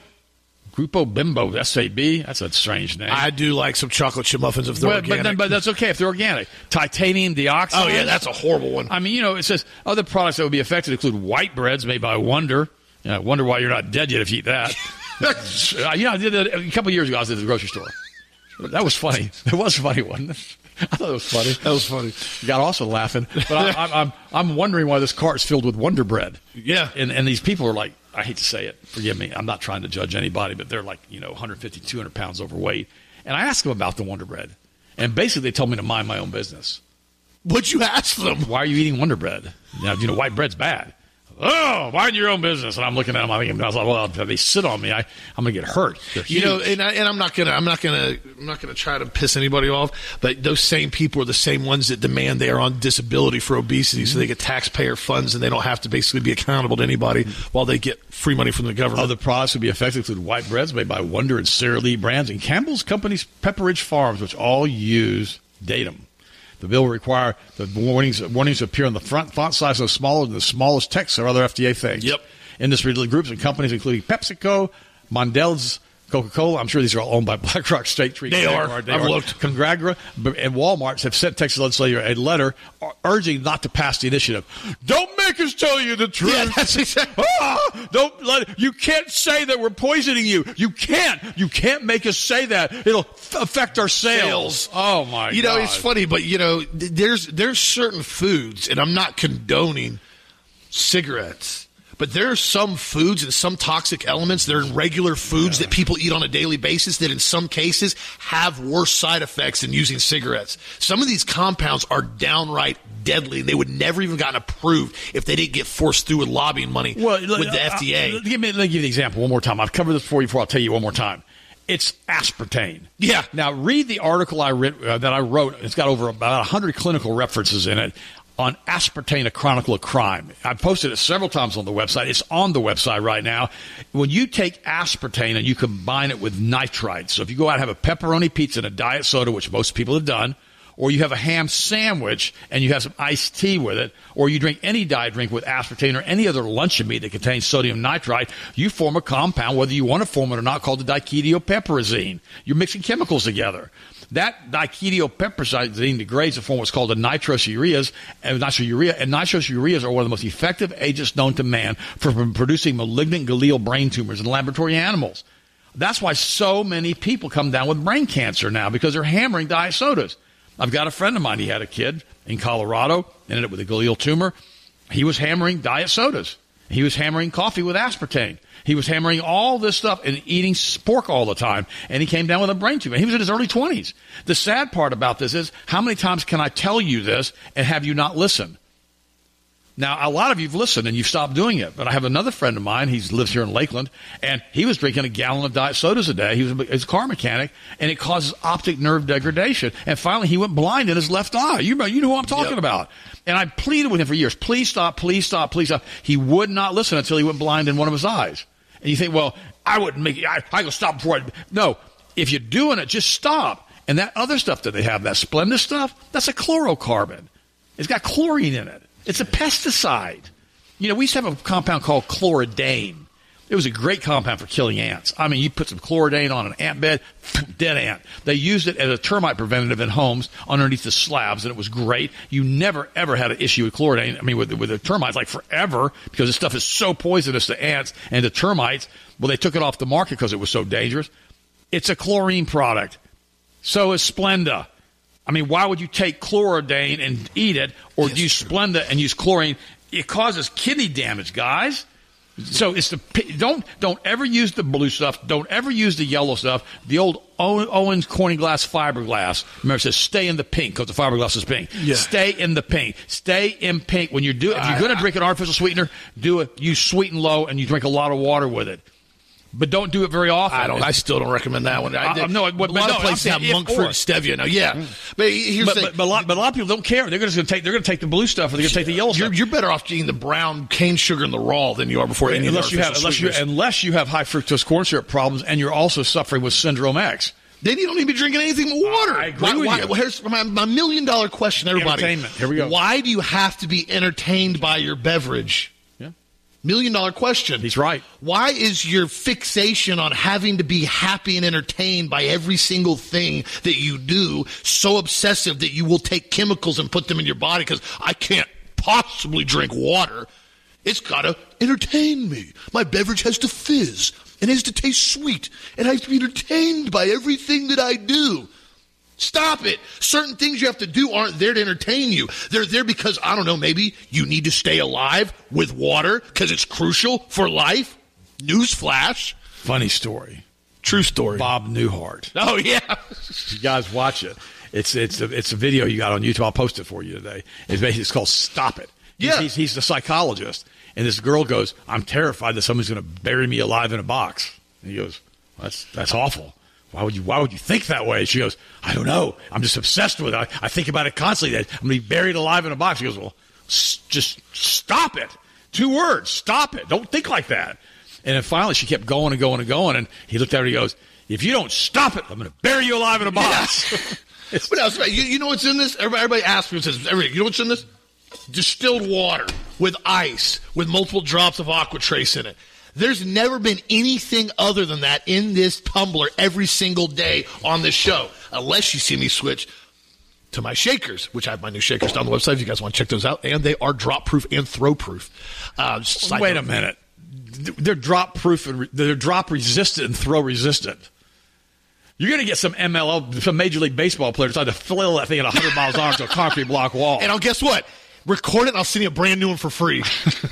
Grupo Bimbo, S A B. That's a strange name. I do like some chocolate chip muffins if they're well, organic. But, then, but that's okay if they're organic. Titanium dioxide. Oh, yeah, that's a horrible one. I mean, you know, it says other products that would be affected include white breads made by Wonder. You know, I wonder why you're not dead yet if you eat that. you know, I did that a couple of years ago. I was at the grocery store. That was funny. It was funny, wasn't it? I thought it was funny. That was funny. You got also laughing. But I, I'm, I'm I'm wondering why this cart is filled with Wonder Bread. Yeah. And and these people are like, I hate to say it, forgive me, I'm not trying to judge anybody, but they're like, you know, one fifty, two hundred pounds overweight. And I asked them about the Wonder Bread. And basically they told me to mind my own business. What'd you ask them? Why are you eating Wonder Bread? Now, you know, white bread's bad. Oh, mind your own business. And I'm looking at them. I think I was like, well, if they sit on me, I, I'm going to get hurt. They're you huge. know, and, I, and I'm not gonna, I'm not gonna, I'm not gonna try to piss anybody off. But those same people are the same ones that demand they are on disability for obesity, mm-hmm. so they get taxpayer funds and they don't have to basically be accountable to anybody mm-hmm. while they get free money from the government. Other products would be affected include white breads made by Wonder and Sara Lee brands and Campbell's Company's Pepperidge Farms, which all use datum. The bill will require the warnings warnings to appear on the front font size so smaller than the smallest text or other F D A things. Yep. Industry groups and companies including PepsiCo, Mondelez, Coca-Cola, I'm sure these are all owned by BlackRock, State Street. They are. They I've are. looked. Congragra and Walmart have sent Texas legislature a letter urging not to pass the initiative. Don't make us tell you the truth. Yeah, that's exactly. Ah, don't let. You can't say that we're poisoning you. You can't. You can't make us say that. It'll f- affect our sales. Sales. Oh my You God. know, it's funny, but you know, th- there's there's certain foods, and I'm not condoning cigarettes. But there are some foods and some toxic elements that are in regular foods yeah. that people eat on a daily basis that in some cases have worse side effects than using cigarettes. Some of these compounds are downright deadly. They would never even gotten approved if they didn't get forced through with lobbying money well, with uh, the F D A. Uh, give me, let me give you the example one more time. I've covered this for you before. I'll tell you one more time. It's aspartame. Yeah. Now, read the article I read, uh, that I wrote. It's got over about one hundred clinical references in it. On Aspartame, A Chronicle of Crime. I posted it several times on the website. It's on the website right now. When you take aspartame and you combine it with nitrite, so if you go out and have a pepperoni pizza and a diet soda, which most people have done, or you have a ham sandwich and you have some iced tea with it, or you drink any diet drink with aspartame or any other luncheon meat that contains sodium nitrite, you form a compound, whether you want to form it or not, called the diketopiperazine. You're mixing chemicals together. That diketopiperazine degrades to form what's called a nitrosoureas, and nitrosourea, and nitrosoureas are one of the most effective agents known to man for producing malignant glial brain tumors in laboratory animals. That's why so many people come down with brain cancer now, because they're hammering diet sodas. I've got a friend of mine, he had a kid in Colorado, ended up with a glial tumor. He was hammering diet sodas. He was hammering coffee with aspartame. He was hammering all this stuff and eating pork all the time. And he came down with a brain tumor. He was in his early twenties. The sad part about this is, how many times can I tell you this and have you not listen? Now, a lot of you have listened and you've stopped doing it. But I have another friend of mine. He lives here in Lakeland. And he was drinking a gallon of diet sodas a day. He was a, he was a car mechanic. And it causes optic nerve degradation. And finally, he went blind in his left eye. You know, you know who I'm talking Yep. about. And I pleaded with him for years. Please stop, please stop, please stop. He would not listen until he went blind in one of his eyes. And you think, well, I wouldn't make it. I, I could stop before I. No, if you're doing it, just stop. And that other stuff that they have, that Splenda stuff, that's a chlorocarbon. It's got chlorine in it. It's a pesticide. You know, we used to have a compound called chloridane. It was a great compound for killing ants. I mean, you put some chloridane on an ant bed, dead ant. They used it as a termite preventative in homes underneath the slabs, and it was great. You never, ever had an issue with chloridane. I mean, with, with the termites, like forever, because this stuff is so poisonous to ants and to termites. Well, they took it off the market because it was so dangerous. It's a chlorine product. So is Splenda. I mean, why would you take chloridane and eat it, or Yes, use Splenda and use chlorine? It causes kidney damage, guys. So it's the don't don't ever use the blue stuff. Don't ever use the yellow stuff. The old Owens Corning Glass fiberglass. Remember, it says stay in the pink because the fiberglass is pink. Yeah. Stay in the pink. Stay in pink when you do. If you're going to drink an artificial sweetener, do it. You sweeten low and you drink a lot of water with it. But don't do it very often. I don't. I still don't recommend that one. I, Uh, no, but- a but lot no, of places I'm have saying monk if fruit or. stevia. Now, yeah, but here's But, the thing. but, but, a lot, but a lot of people don't care. They're just going to take. They're going to take the blue stuff, or they're going to take the yellow You're, stuff. you're better off eating the brown cane sugar and the raw than you are before any unless of the you have artificial unless you sweeteners. unless you have high fructose corn syrup problems, and you're also suffering with syndrome X. Then you don't need to be drinking anything but water. I agree why, with why, you. well, here's my, my million dollar question, everybody. Entertainment. Here we go. Why do you have to be entertained by your beverage? Yeah, Million dollar question. he's right. Why is your fixation on having to be happy and entertained by every single thing that you do so obsessive that you will take chemicals and put them in your body? Because I can't possibly drink water. It's got to entertain me. My beverage has to fizz. It has to taste sweet. It has to be entertained by everything that I do. Stop it. Certain things you have to do aren't there to entertain you. They're there because, I don't know, maybe you need to stay alive with water because it's crucial for life. Newsflash. Funny story. True story. Bob Newhart. Oh, yeah. You guys watch it. It's it's a, it's a video you got on YouTube. I'll post it for you today. It's basically it's called Stop It. Yeah. He's, he's the psychologist, and this girl goes, "I'm terrified that somebody's going to bury me alive in a box." And he goes, "That's that's awful. Why would you Why would you think that way?" She goes, "I don't know. I'm just obsessed with it. I, I think about it constantly. That I'm going to be buried alive in a box." He goes, "Well, s- just stop it. Two words. Stop it. Don't think like that." And then finally, she kept going and going and going, and he looked at her and he goes, "If you don't stop it, I'm going to bury you alive in a box." But else, you, you know what's in this? Everybody, everybody asks me, says, everybody, you know what's in this? Distilled water with ice with multiple drops of Aquatrace in it. There's never been anything other than that in this tumbler every single day on this show, unless you see me switch to my shakers, which I have my new shakers down the website if you guys want to check those out, and they are drop proof and throw proof. Uh, Wait a minute. They're drop proof and re- they're drop resistant and throw resistant. You're going to get some M L L, some Major League Baseball players trying to flail that thing at one hundred miles an hour to a concrete block wall. And I'll guess what? Record it and I'll send you a brand new one for free.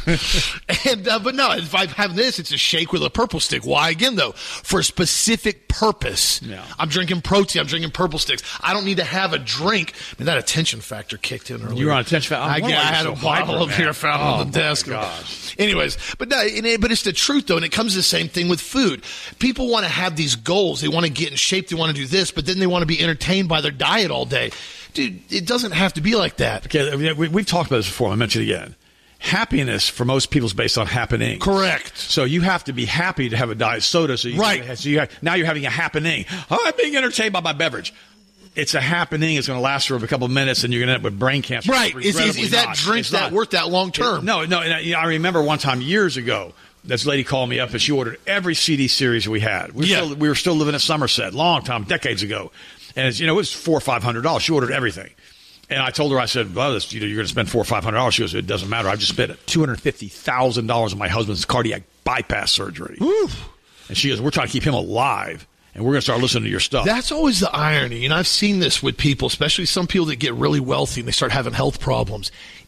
and uh, But no, if I have this, it's a shake with a purple stick. Why again, though? For a specific purpose. Yeah. I'm drinking protein. I'm drinking purple sticks. I don't need to have a drink. I mean, that attention factor kicked in earlier. You were on attention factor? I, I, I had a bottle up here found oh, on the desk. My gosh. Anyways, but no, it, but it's the truth, though, and it comes to the same thing with food. People want to have these goals. They want to get in shape. They want to do this, but then they want to be entertained by their diet all day. Dude, it doesn't have to be like that. Okay, we, we've talked about this before. I mentioned it again. Happiness for most people is based on happening. Correct. So you have to be happy to have a diet soda. So you, Right. So you have, now you're having a happening. Oh, I'm being entertained by my beverage. It's a happening. It's going to last for a couple of minutes, and you're going to end up with brain cancer. Right. Is, is, Regrettably is that not. drink It's that not. worth that long term? It- no, no. And I, I remember one time years ago, this lady called me up and she ordered every C D series we had. We were, Yeah. still, we were still living in Somerset, long time, decades ago, and it's, you know, it was four or five hundred dollars. She ordered everything, and I told her, I said, "Well, this, you know, you're going to spend four or five hundred dollars." She goes, "It doesn't matter. I've just spent two hundred fifty thousand dollars on my husband's cardiac bypass surgery." Oof. And she goes, "We're trying to keep him alive, and we're going to start listening to your stuff." That's always the irony, and I've seen this with people, especially some people that get really wealthy and they start having health problems.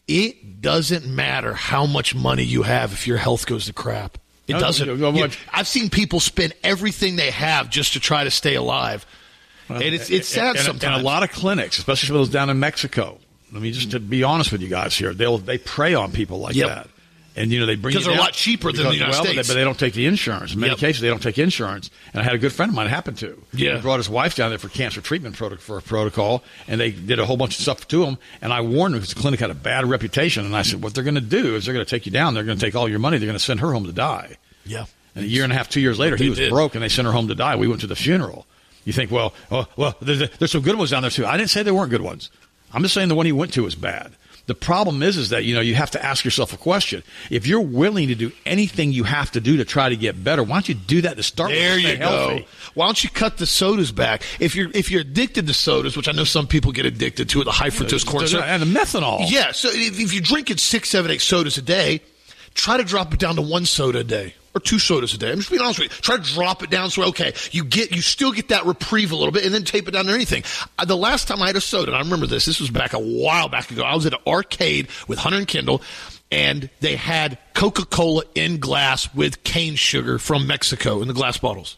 It doesn't matter how much money you have if your health goes to crap. It doesn't. You, I've seen people spend everything they have just to try to stay alive. And it's, it's sad and, sometimes. And a lot of clinics, especially for those down in Mexico. Let me just to be honest with you guys here. They'll they prey on people like yep. that. And, you know, they bring because they're a lot cheaper than the United well, States. But they, but they don't take the insurance. In many yep. cases, they don't take insurance. And I had a good friend of mine it happened to. Yeah. He brought his wife down there for cancer treatment proto- for a protocol, and they did a whole bunch of stuff to him. And I warned him because the clinic had a bad reputation. And I said, what they're going to do is they're going to take you down. They're going to take all your money. They're going to send her home to die. Yeah. And a year and a half, two years later, he was did. broke, and they sent her home to die. We went to the funeral. You think, well, oh, well, there's, there's some good ones down there, too. I didn't say there weren't good ones. I'm just saying the one he went to was bad. The problem is, is that, you know, you have to ask yourself a question. If you're willing to do anything you have to do to try to get better, why don't you do that to start there with? There you healthy? go. Why don't you cut the sodas back? If you're if you're addicted to sodas, which I know some people get addicted to, the high fructose corn syrup. And the methanol. Yeah, so if, if you're drinking six, seven, eight sodas a day, try to drop it down to one soda a day. Or two sodas a day. I'm just being honest with you. Try to drop it down so, okay, you get, you still get that reprieve a little bit and then tape it down to anything. Uh, the last time I had a soda, and I remember this, this was back a while back ago. I was at an arcade with Hunter and Kendall, and they had Coca-Cola in glass with cane sugar from Mexico in the glass bottles.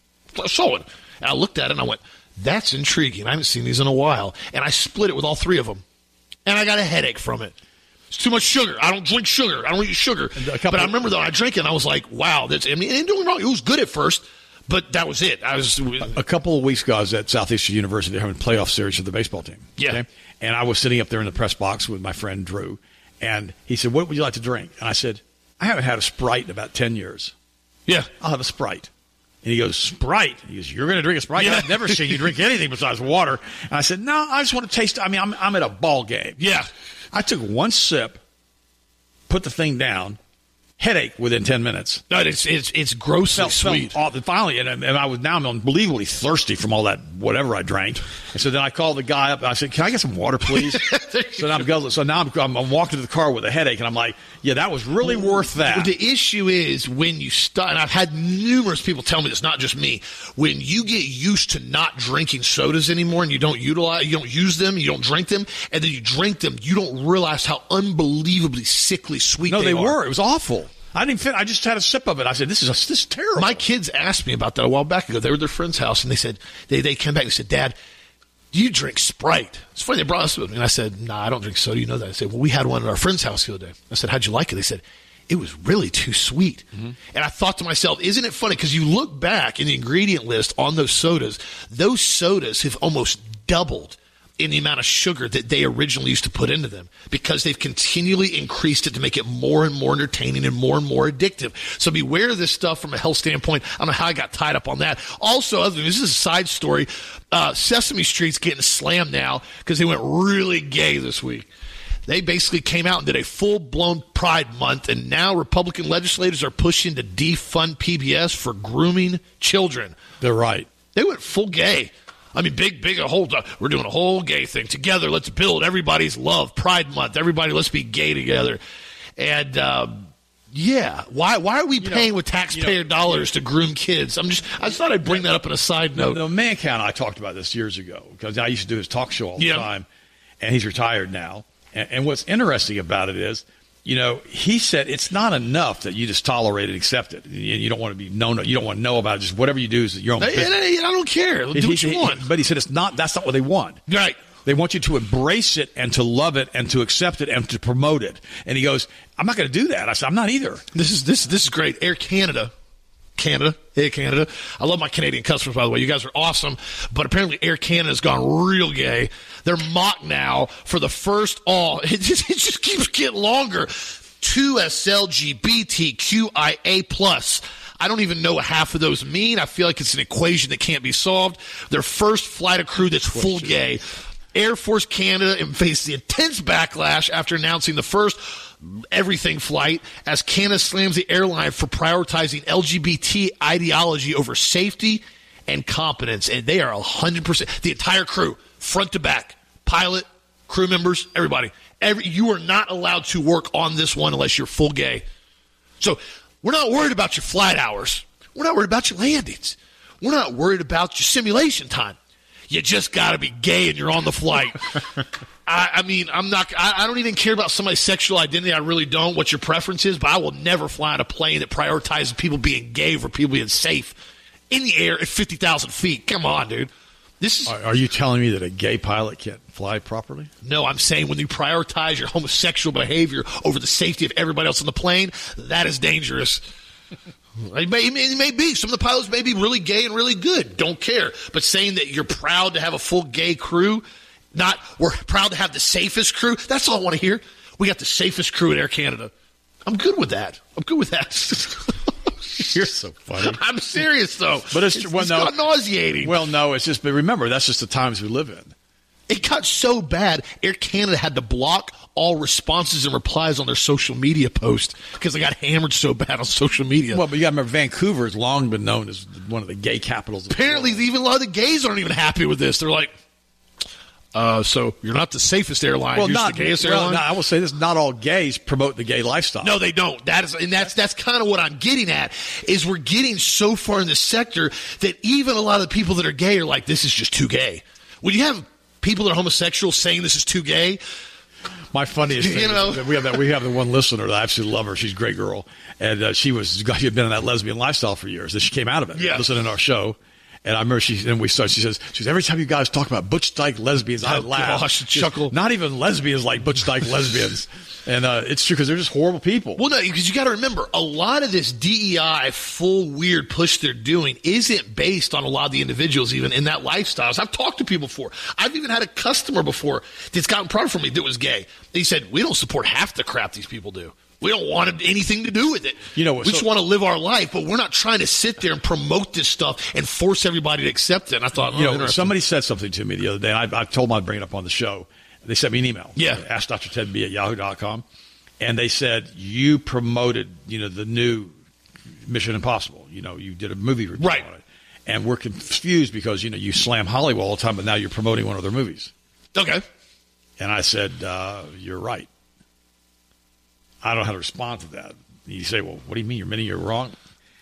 I saw it. And I looked at it and I went, that's intriguing. I haven't seen these in a while. And I split it with all three of them. And I got a headache from it. It's too much sugar. I don't drink sugar. I don't eat sugar. But I remember, though, I drank it, and I was like, wow. That's, I mean, it didn't wrong. It was good at first, but that was it. I was A couple of weeks ago, I was at Southeastern University. They're having a playoff series for the baseball team. Yeah. Okay? And I was sitting up there in the press box with my friend Drew, and he said, what would you like to drink? And I said, I haven't had a Sprite in about ten years. Yeah. I'll have a Sprite. And he goes, Sprite? He goes, you're going to drink a Sprite? Yeah. I've never seen you drink anything besides water. And I said, no, I just want to taste it. I mean, I'm, I'm at a ball game. Yeah. I took one sip, put the thing down, headache within ten minutes. No, it's it's it's grossly felt, sweet. Felt off, finally, and, and I was now I'm unbelievably thirsty from all that whatever I drank. And so then I called the guy up. And I said, "Can I get some water, please?" so now I'm guzzling. So now I'm, I'm, I'm walking to the car with a headache, and I'm like, "Yeah, that was really worth that." The issue is when you start, and I've had numerous people tell me this, not just me. When you get used to not drinking sodas anymore, and you don't utilize, you don't use them, you don't drink them, and then you drink them, you don't realize how unbelievably sickly sweet no, they, they are. were. It was awful. I didn't fit. I just had a sip of it. I said, "This is a, this is terrible." My kids asked me about that a while back ago. They were at their friend's house, and they said they they came back and they said, "Dad, do you drink Sprite?" It's funny they brought us with me, and I said, "Nah, I don't drink soda. You know that." I said, "Well, we had one at our friend's house the other day." I said, "How'd you like it?" They said, "It was really too sweet." Mm-hmm. And I thought to myself, isn't it funny? Because you look back in the ingredient list on those sodas, those sodas have almost doubled in the amount of sugar that they originally used to put into them because they've continually increased it to make it more and more entertaining and more and more addictive. So beware of this stuff from a health standpoint. I don't know how I got tied up on that. Also, other than this is a side story. Uh, Sesame Street's getting slammed now because they went really gay this week. They basically came out and did a full-blown Pride Month, and now Republican legislators are pushing to defund P B S for grooming children. They're right. They went full gay. I mean, big, big, a whole, we're doing a whole gay thing together. Let's build everybody's love. Pride Month. Everybody, let's be gay together. And, um, yeah, why why are we you paying know, with taxpayer you know, dollars to groom kids? I'm just, I just thought I'd bring that up in a side note. The man count, I talked about this years ago because I used to do his talk show all the yeah. time, and he's retired now. And, and what's interesting about it is, you know, he said it's not enough that you just tolerate it, accept it. You, you don't want to be known. You don't want to know about it. Just whatever you do is your own I, business. I, I don't care. Do he, what you he, want. But he said it's not. That's not what they want. Right. They want you to embrace it and to love it and to accept it and to promote it. And he goes, "I'm not going to do that." I said, "I'm not either." This is this this is great. Air Canada. Canada, Air Canada. I love my Canadian customers, by the way. You guys are awesome. But apparently Air Canada's gone real gay. They're mocked now for the first all. It just, it just keeps getting longer. two S L G B T Q I A plus. I don't even know what half of those mean. I feel like it's an equation that can't be solved. Their first flight of crew that's full gay. Air Force Canada faced the intense backlash after announcing the first everything flight as Canada slams the airline for prioritizing L G B T ideology over safety and competence. And they are one hundred percent. The entire crew, front to back, pilot, crew members, everybody. Every, you are not allowed to work on this one unless you're full gay. So we're not worried about your flight hours. We're not worried about your landings. We're not worried about your simulation time. You just got to be gay and you're on the flight. I, I mean, I'm not. I, I don't even care about somebody's sexual identity. I really don't. What your preference is, but I will never fly on a plane that prioritizes people being gay over people being safe in the air at fifty thousand feet. Come on, dude. This is. Are, are you telling me that a gay pilot can't fly properly? No, I'm saying when you prioritize your homosexual behavior over the safety of everybody else on the plane, that is dangerous. It may, it may be. Some of the pilots may be really gay and really good. Don't care. But saying that you're proud to have a full gay crew, not we're proud to have the safest crew, that's all I want to hear. We got the safest crew at Air Canada. I'm good with that. I'm good with that. You're so funny. I'm serious, though. But it's, it's, well, it's no, got nauseating. Well, no, it's just, but remember, that's just the times we live in. It got so bad, Air Canada had to block all responses and replies on their social media post because they got hammered so bad on social media. Well, but you got to remember, Vancouver has long been known as one of the gay capitals of Apparently, the world. even a lot of the gays aren't even happy with this. They're like, uh, so you're not the safest airline. Well, you're not the gayest well, airline? No, I will say this, not all gays promote the gay lifestyle. No, they don't. That is, and that's that's kind of what I'm getting at, is we're getting so far in this sector that even a lot of the people that are gay are like, this is just too gay. When you have people that are homosexual saying this is too gay. My funniest thing you know? is that we have that we have the one listener that I absolutely love her. She's a great girl, and uh, she was she had been in that lesbian lifestyle for years. And she came out of it, yeah. listening to our show. And I remember she and we started. She says, "She says every time you guys talk about Butch Dyke lesbians, I Oh, laugh, gosh, chuckle. Not even lesbians like Butch Dyke lesbians." And uh, it's true because they're just horrible people. Well, no, because you got to remember, a lot of this D E I full weird push they're doing isn't based on a lot of the individuals even in that lifestyles. I've talked to people before. I've even had a customer before that's gotten product from me that was gay. He said, we don't support half the crap these people do. We don't want anything to do with it. You know, we so, just want to live our life, but we're not trying to sit there and promote this stuff and force everybody to accept it. And I thought, oh, you know, somebody said something to me the other day, and I, I told them I'd bring it up on the show. They sent me an email. Yeah. Ask Doctor Ted B at yahoo dot com. And they said, you promoted, you know, the new Mission Impossible. You know, you did a movie review right. on it. And we're confused because, you know, you slam Hollywood all the time, but now you're promoting one of their movies. Okay. And I said, uh, you're right. I don't know how to respond to that. You say, well, what do you mean? You're meaning you're wrong?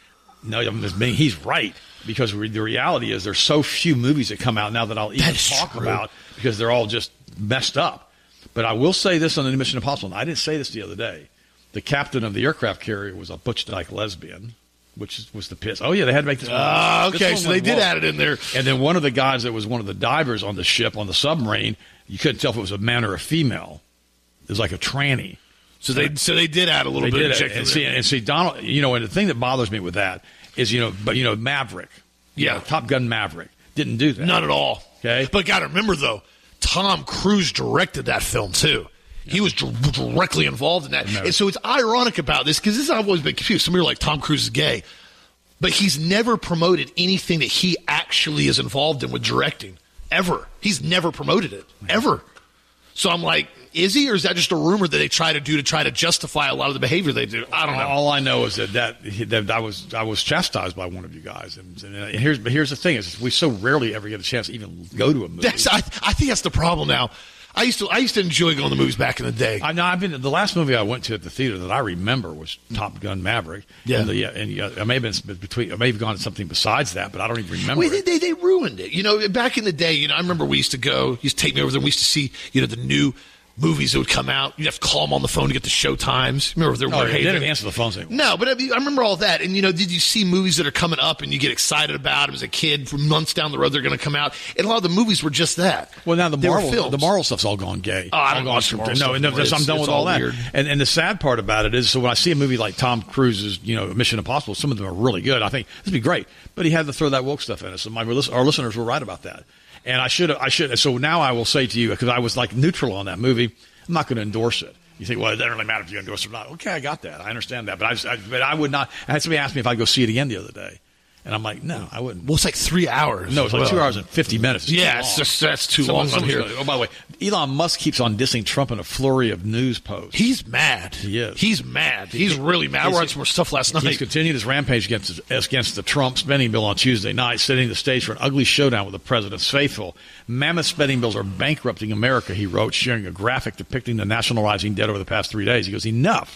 No, I'm just meaning he's right. Because re- the reality is there's so few movies that come out now that I'll even talk true. about because they're all just messed up. But I will say this on the new Mission Impossible, and I didn't say this the other day. The captain of the aircraft carrier was a Butch Dyke lesbian, which was the piss. Oh, yeah, they had to make this one. Uh, okay, this so they did low. add it in there. And then one of the guys that was one of the divers on the ship, on the submarine, you couldn't tell if it was a man or a female. It was like a tranny. So they so they did add a little They bit did of it. And see, and see, Donald, you know, and the thing that bothers me with that is, you know, but, you know, Maverick. you Yeah. know, Top Gun Maverick didn't do that. Not at all. Okay. But got to remember, though, Tom Cruise directed that film, too. Yeah. He was d- directly involved in that. No. And so it's ironic about this, because this I've always been confused. Some people are like, Tom Cruise is gay. But he's never promoted anything that he actually is involved in with directing, ever. He's never promoted it, ever. So I'm like, is he, or is that just a rumor that they try to do to try to justify a lot of the behavior they do? I don't know. All I know is that that, that I was I was chastised by one of you guys, and, and here's but here's the thing: is we so rarely ever get a chance to even go to a movie. That's, I, I think that's the problem now. I used to I used to enjoy going to movies back in the day. I know I've been the last movie I went to at the theater that I remember was Top Gun Maverick. Yeah, and, the, yeah, and yeah, I may have been between. I may have gone to something besides that, but I don't even remember. Well, it. they, they they ruined it. You know, back in the day, you know, I remember we used to go. Used to take me over there. We used to see, you know, the new movies that would come out. You'd have to call them on the phone to get the show times. Remember, they're Oh, hey, they didn't answer the phones anymore. No, but I, mean, I remember all that. And, you know, did you see movies that are coming up and you get excited about them as a kid? For months down the road, they're going to come out. And a lot of the movies were just that. Well, now the They were Marvel, films. the Marvel stuff's all gone gay. Oh, I don't All watch gone the Marvel no, stuff no, anymore. I'm It's- done it's with all all that. weird. And and the sad part about it is, so when I see a movie like Tom Cruise's, you know, Mission Impossible, some of them are really good. I think this would be great, but he had to throw that woke stuff in it. So my our listeners were right about that. And I should I should. So now I will say to you, because I was like neutral on that movie, I'm not going to endorse it. You think, well, it doesn't really matter if you endorse it or not. Okay, I got that. I understand that. But I, just, I, but I would not. I had somebody ask me if I'd go see it again the other day. And I'm like, no, I wouldn't. Well, it's like three hours. No, it's like well. two hours and fifty minutes. It's Yeah, too it's long. just, that's too Someone- long on someone's here. gonna- oh, by the way, Elon Musk keeps on dissing Trump in a flurry of news posts. He's mad. He is. He's mad. He's really mad. I He's- read some more stuff last He's night. continued his rampage against, against the Trump spending bill on Tuesday night, setting the stage for an ugly showdown with the president's faithful. Mammoth spending bills are bankrupting America, he wrote, sharing a graphic depicting the national rising debt over the past three days. He goes, enough.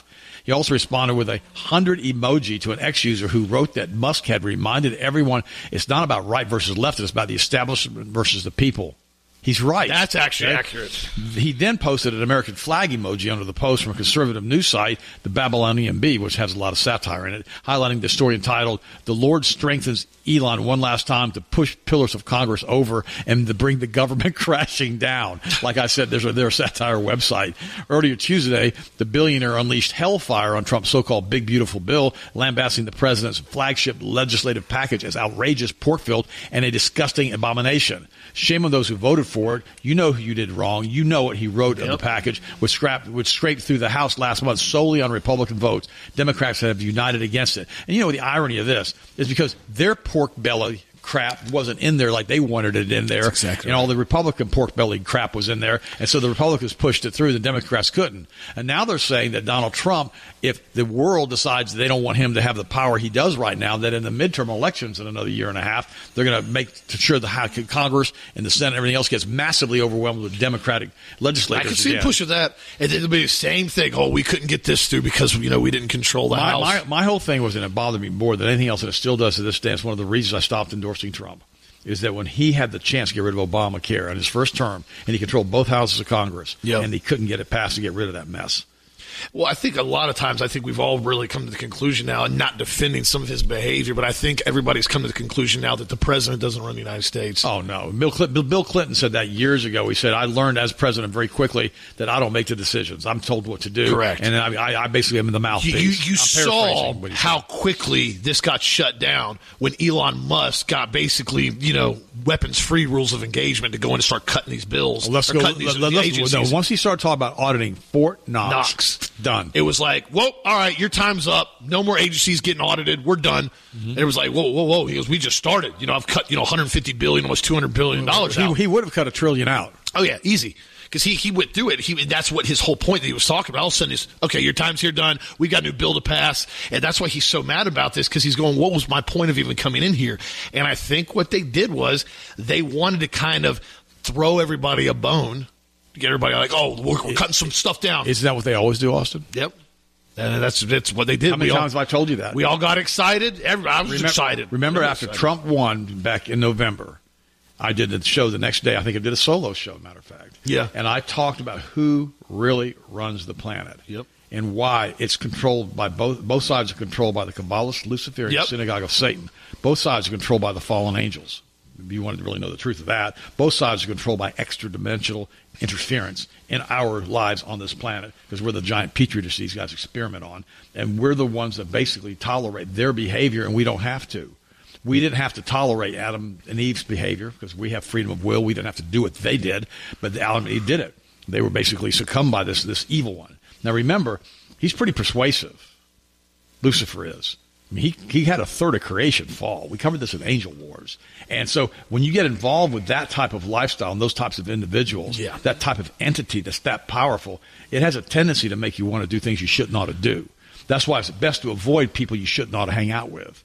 He also responded with a hundred emoji to an ex-user who wrote that Musk had reminded everyone it's not about right versus left, it's about the establishment versus the people. He's right. That's actually okay? accurate. He then posted an American flag emoji under the post from a conservative news site, the Babylonian Bee, which has a lot of satire in it, highlighting the story entitled, "The Lord Strengthens Elon One Last Time to Push Pillars of Congress Over and to Bring the Government Crashing Down." Like I said, there's a, their satire website. Earlier Tuesday, the billionaire unleashed hellfire on Trump's so-called Big Beautiful Bill, lambasting the president's flagship legislative package as outrageous, pork-filled, and a disgusting abomination. Shame on those who voted for it. You know who you did wrong. You know what he wrote yep. in the package, which scrapped, which scraped through the House last month solely on Republican votes. Democrats have united against it. And you know the irony of this is because their pork belly crap wasn't in there like they wanted it in there. Exactly and right. all the Republican pork belly crap was in there. And so the Republicans pushed it through. The Democrats couldn't. And now they're saying that Donald Trump, if the world decides they don't want him to have the power he does right now, that in the midterm elections in another year and a half, they're going to make sure the Congress and the Senate and everything else gets massively overwhelmed with Democratic legislators. I can see again. a push of that. And it'll be the same thing. Oh, we couldn't get this through because, you know, we didn't control the my, House. My, my whole thing was, and it bothered me more than anything else, and it still does to this day. It's one of the reasons I stopped endorsing Trump, is that when he had the chance to get rid of Obamacare in his first term, and he controlled both houses of Congress, yep. and he couldn't get it passed to get rid of that mess. Well, I think a lot of times I think we've all really come to the conclusion now, and not defending some of his behavior, but I think everybody's come to the conclusion now that the president doesn't run the United States. Oh, no. Bill Clinton, Bill Clinton said that years ago. He said, I learned as president very quickly that I don't make the decisions. I'm told what to do. Correct. And I, I basically am the mouthpiece. You, you, you saw he how quickly this got shut down when Elon Musk got basically, you know, weapons-free rules of engagement to go in and start cutting these bills. Well, let's go. These let, let's, no, once he started talking about auditing Fort Knox, Knox. done. It was like, whoa, all right, your time's up. No more agencies getting audited. We're done. Mm-hmm. And it was like, whoa, whoa, whoa. He goes, we just started. You know, I've cut, you know, one hundred fifty billion dollars, almost two hundred billion dollars he, out. He would have cut a trillion out. Oh, yeah, easy. Because he, he went through it. He, that's what his whole point that he was talking about. All of a sudden, is okay, your time's here, done. We got a new bill to pass. And that's why he's so mad about this, because he's going, what was my point of even coming in here? And I think what they did was they wanted to kind of throw everybody a bone to get everybody like, oh, we're, we're cutting some stuff down. Isn't that what they always do, Austin? Yep. And that's that's what they did. How many we times all, have I told you that? We all got excited. Every, I was remember, excited. Remember Everybody after excited. Trump won back in November, I did the show the next day. I think I did a solo show, matter of fact. Yeah. And I talked about who really runs the planet. Yep. And why it's controlled by both both sides are controlled by the Kabbalist Luciferian Yep. synagogue of Satan. Both sides are controlled by the fallen angels. If you wanted to really know the truth of that, both sides are controlled by extra-dimensional interference in our lives on this planet, because we're the giant petri dish these guys experiment on, and we're the ones that basically tolerate their behavior, and we don't have to. We didn't have to tolerate Adam and Eve's behavior because we have freedom of will. We didn't have to do what they did, but Adam and Eve did it. They were basically succumbed by this this evil one. Now remember, he's pretty persuasive. Lucifer is. I mean, he, he had a third of creation fall. We covered this in Angel Wars. And so when you get involved with that type of lifestyle and those types of individuals, yeah. that type of entity that's that powerful, it has a tendency to make you want to do things you shouldn't ought to do. That's why it's best to avoid people you shouldn't ought to hang out with.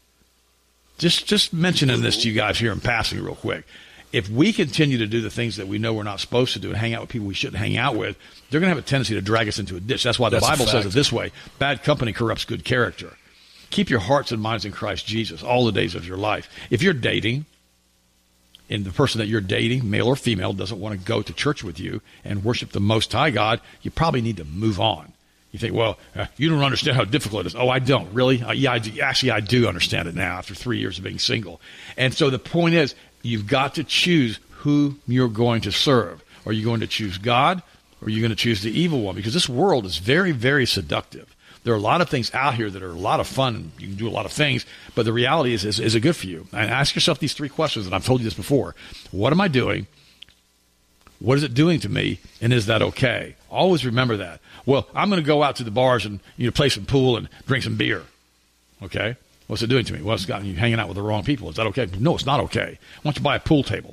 Just just mentioning this to you guys here in passing real quick. If we continue to do the things that we know we're not supposed to do and hang out with people we shouldn't hang out with, they're going to have a tendency to drag us into a ditch. That's why the That's Bible says it this way: bad company corrupts good character. Keep your hearts and minds in Christ Jesus all the days of your life. If you're dating, and the person that you're dating, male or female, doesn't want to go to church with you and worship the Most High God, you probably need to move on. You think, well, uh, you don't understand how difficult it is. Oh, I don't. Really? Uh, yeah, I do. Actually, I do understand it now after three years of being single. And so the point is, you've got to choose who you're going to serve. Are you going to choose God, or are you going to choose the evil one? Because this world is very, very seductive. There are a lot of things out here that are a lot of fun. You can do a lot of things, but the reality is, is, is it good for you? And ask yourself these three questions, and I've told you this before. What am I doing? What is it doing to me? And is that okay? Always remember that. Well, I'm going to go out to the bars and you know, play some pool and drink some beer. Okay? What's it doing to me? Well, it's got you hanging out with the wrong people. Is that okay? No, it's not okay. Why don't you buy a pool table?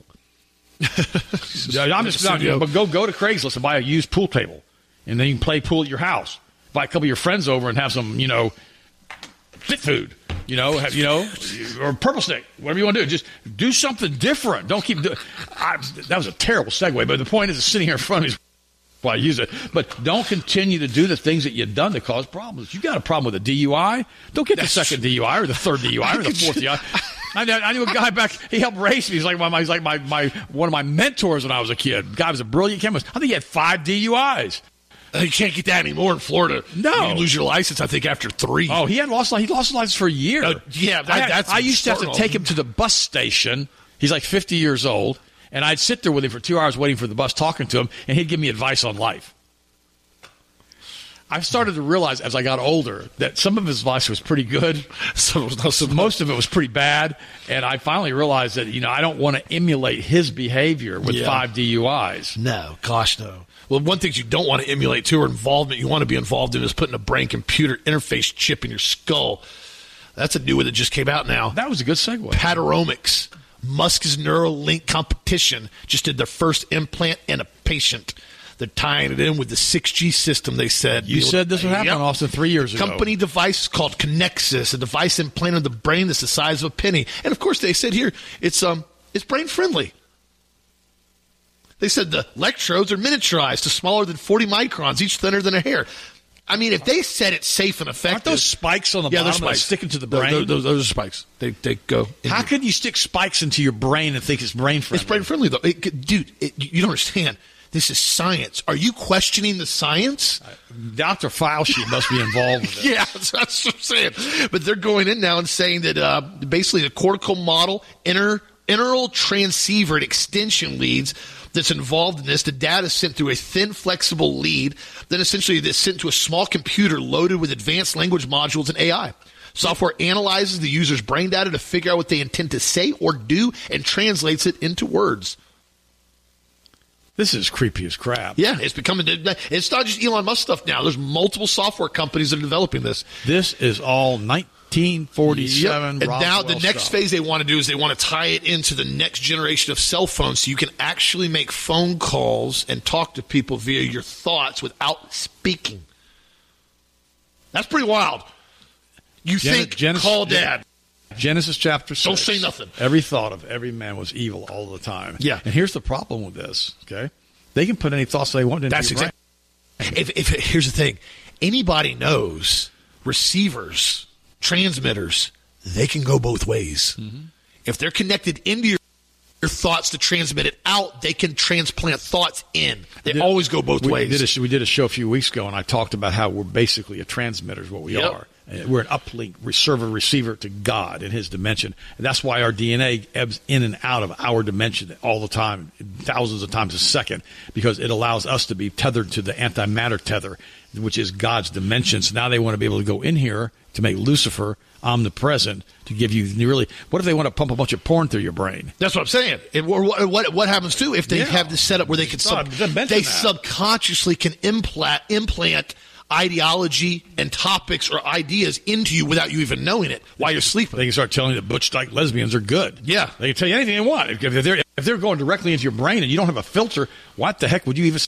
I'm just not, you know, but go go to Craigslist and buy a used pool table, and then you can play pool at your house. Buy a couple of your friends over and have some, you know, fit food, you know, have, you know, or purple stick, whatever you want to do. Just do something different. Don't keep doing. I, that was a terrible segue, but the point is, it's sitting here in front of me. Well, I use it. But don't continue to do the things that you've done to cause problems. You got a problem with a D U I? Don't get the second D U I or the third D U I or the fourth D U I. I, I knew a guy back. He helped race me. He's like my, he's like my, my one of my mentors when I was a kid. The guy was a brilliant chemist. I think he had five D U Is. Uh, you can't get that anymore in Florida. No, you lose your license. I think after three. Oh, he had lost. He lost his license for a year. Uh, yeah, that, I, had, that's. I used to have to take him to the bus station. He's like fifty years old, and I'd sit there with him for two hours waiting for the bus, talking to him, and he'd give me advice on life. I started to realize as I got older that some of his advice was pretty good. Some was not so Most of it was pretty bad. And I finally realized that, you know, I don't want to emulate his behavior with Yeah. five D U Is. No, gosh, no. Well, one thing you don't want to emulate, too, or involvement you want to be involved in is putting a brain-computer interface chip in your skull. That's a new one that just came out now. That was a good segue. Pataromics, Musk's Neuralink competition, just did their first implant in a patient. They're tying it in with the six G system, they said. You said this would happen, Yep. Austin, three years ago. Company device is called Connexus, a device implanted in the brain that's the size of a penny. And, of course, they said here it's um it's brain-friendly. They said the electrodes are miniaturized to smaller than forty microns, each thinner than a hair. I mean, if they said it's safe and effective. Aren't those spikes on the yeah, bottom those that spikes. stick into the Those- brain? Those, those are spikes. They they go. How could you stick spikes into your brain and think it's brain-friendly? It's brain-friendly, though. It, dude, it, you don't understand. This is science. Are you questioning the science? Doctor Fauci must be involved with it. Yeah, that's, that's what I'm saying. But they're going in now and saying that uh, basically the cortical model, inter, integral transceiver and extension leads that's involved in this, the data is sent through a thin, flexible lead. Then essentially it's sent to a small computer loaded with advanced language modules and A I. Software analyzes the user's brain data to figure out what they intend to say or do and translates it into words. This is creepy as crap. Yeah, it's becoming. It's not just Elon Musk stuff now. There's multiple software companies that are developing this. This is all nineteen forty-seven. Yep. And now the Roswell next stuff. phase they want to do is they want to tie it into the next generation of cell phones, so you can actually make phone calls and talk to people via your thoughts without speaking. That's pretty wild. You Gen- think Genesis- call dad? Genesis chapter six. Don't say nothing. Every thought of every man was evil all the time. Yeah. And here's the problem with this, okay? They can put any thoughts they want into That's your brain. exactly. If, if here's the thing, anybody knows receivers, transmitters, they can go both ways. Mm-hmm. If they're connected into your, your thoughts to transmit it out, they can transplant thoughts in. They Did- always go both we ways. Did a, we did a show a few weeks ago, and I talked about how we're basically a transmitter is what we Yep. are. And we're an uplink server receiver to God in his dimension. And that's why our D N A ebbs in and out of our dimension all the time, thousands of times a second, because it allows us to be tethered to the antimatter tether, which is God's dimension. So now they want to be able to go in here to make Lucifer omnipresent, to give you really, what if they want to pump a bunch of porn through your brain? That's what I'm saying. It, what, what, what happens too if they Yeah. have this setup where they can No, sub, I didn't mention they that. subconsciously can implant implant ideology and topics or ideas into you without you even knowing it while you're sleeping. They can start telling you that butch dyke lesbians are good. Yeah. They can tell you anything they want. If if they're, if they're going directly into your brain and you don't have a filter, what the heck would you even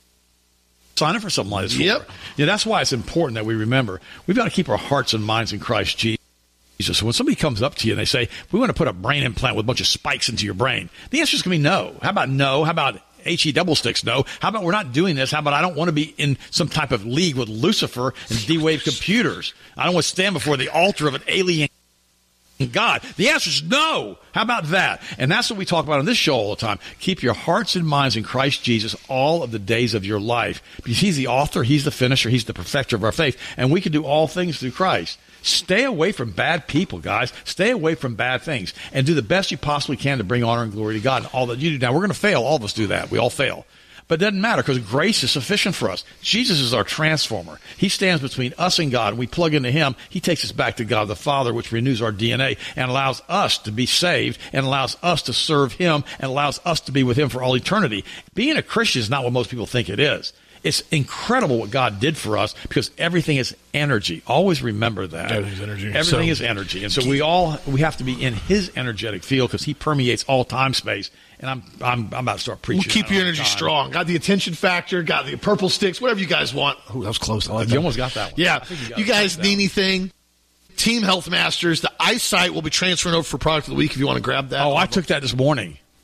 sign up for something like this for? Yep. Yeah, that's why it's important that we remember we've got to keep our hearts and minds in Christ Jesus. So when somebody comes up to you and they say, we want to put a brain implant with a bunch of spikes into your brain, the answer is going to be no. How about no? How about H E double sticks? No. How about we're not doing this? How about I don't want to be in some type of league with Lucifer and D-Wave computers? I don't want to stand before the altar of an alien God. The answer is no. How about that? And that's what we talk about on this show all the time. Keep your hearts and minds in Christ Jesus all of the days of your life. Because he's the author, he's the finisher, he's the perfecter of our faith. And we can do all things through Christ. Stay away from bad people, guys. Stay away from bad things. And do the best you possibly can to bring honor and glory to God and all that you do. Now, we're going to fail. All of us do that. We all fail. But it doesn't matter because grace is sufficient for us. Jesus is our transformer. He stands between us and God. We plug into him. He takes us back to God the Father, which renews our D N A and allows us to be saved and allows us to serve him and allows us to be with him for all eternity. Being a Christian is not what most people think it is. It's incredible what God did for us because everything is energy. Always remember that. Everything's energy. Everything So- is energy. And so we all we have to be in his energetic field because he permeates all time space. And I'm I'm I'm about to start preaching. We'll keep that your all the energy time. strong. Got the attention factor, got the purple sticks, whatever you guys want. Oh, that was close. I like You that. almost got that one. Yeah. I think you got You it. guys That need one. anything? Team Health Masters, the eyesight will be transferring over for product of the week if you want to grab that. Oh, I took that this morning.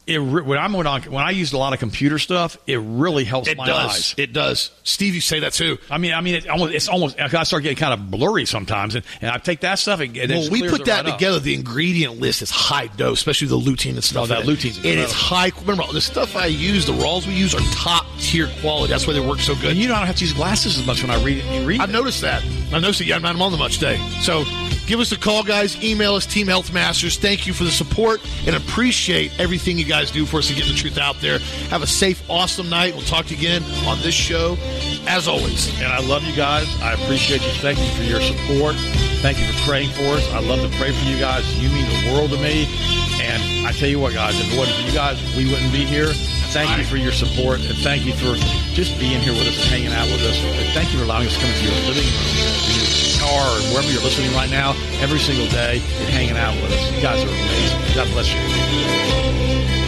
It when I'm on when I use a lot of computer stuff, it really helps It my does. eyes. It does. Steve, you say that too. I mean, I mean, it almost, it's almost. I start getting kind of blurry sometimes, and, and I take that stuff and, and it Well, just we clears put it that right up. together. The ingredient list is high dose, especially the lutein and stuff. Oh, that in it. lutein's And it's incredible. high. Remember, the stuff I use, the raws we use, are top tier quality. That's why they work so good. And you know, I don't have to use glasses as much when I read it. You read. I've it. noticed that. I noticed that. Yeah, I'm not on them much today. So give us a call, guys. Email us, Team Health Masters. Thank you for the support and appreciate everything you guys do for us to get the truth out there. Have a safe, awesome night. We'll talk to you again on this show, as always. And I love you guys. I appreciate you. Thank you for your support. Thank you for praying for us. I love to pray for you guys. You mean the world to me. And I tell you what, guys, if it wasn't for you guys, we wouldn't be here. Thank you for your support, and thank you for just being here with us and hanging out with us. And thank you for allowing us to come into your living room, in your car, or wherever you're listening right now, every single day, and hanging out with us. You guys are amazing. God bless you.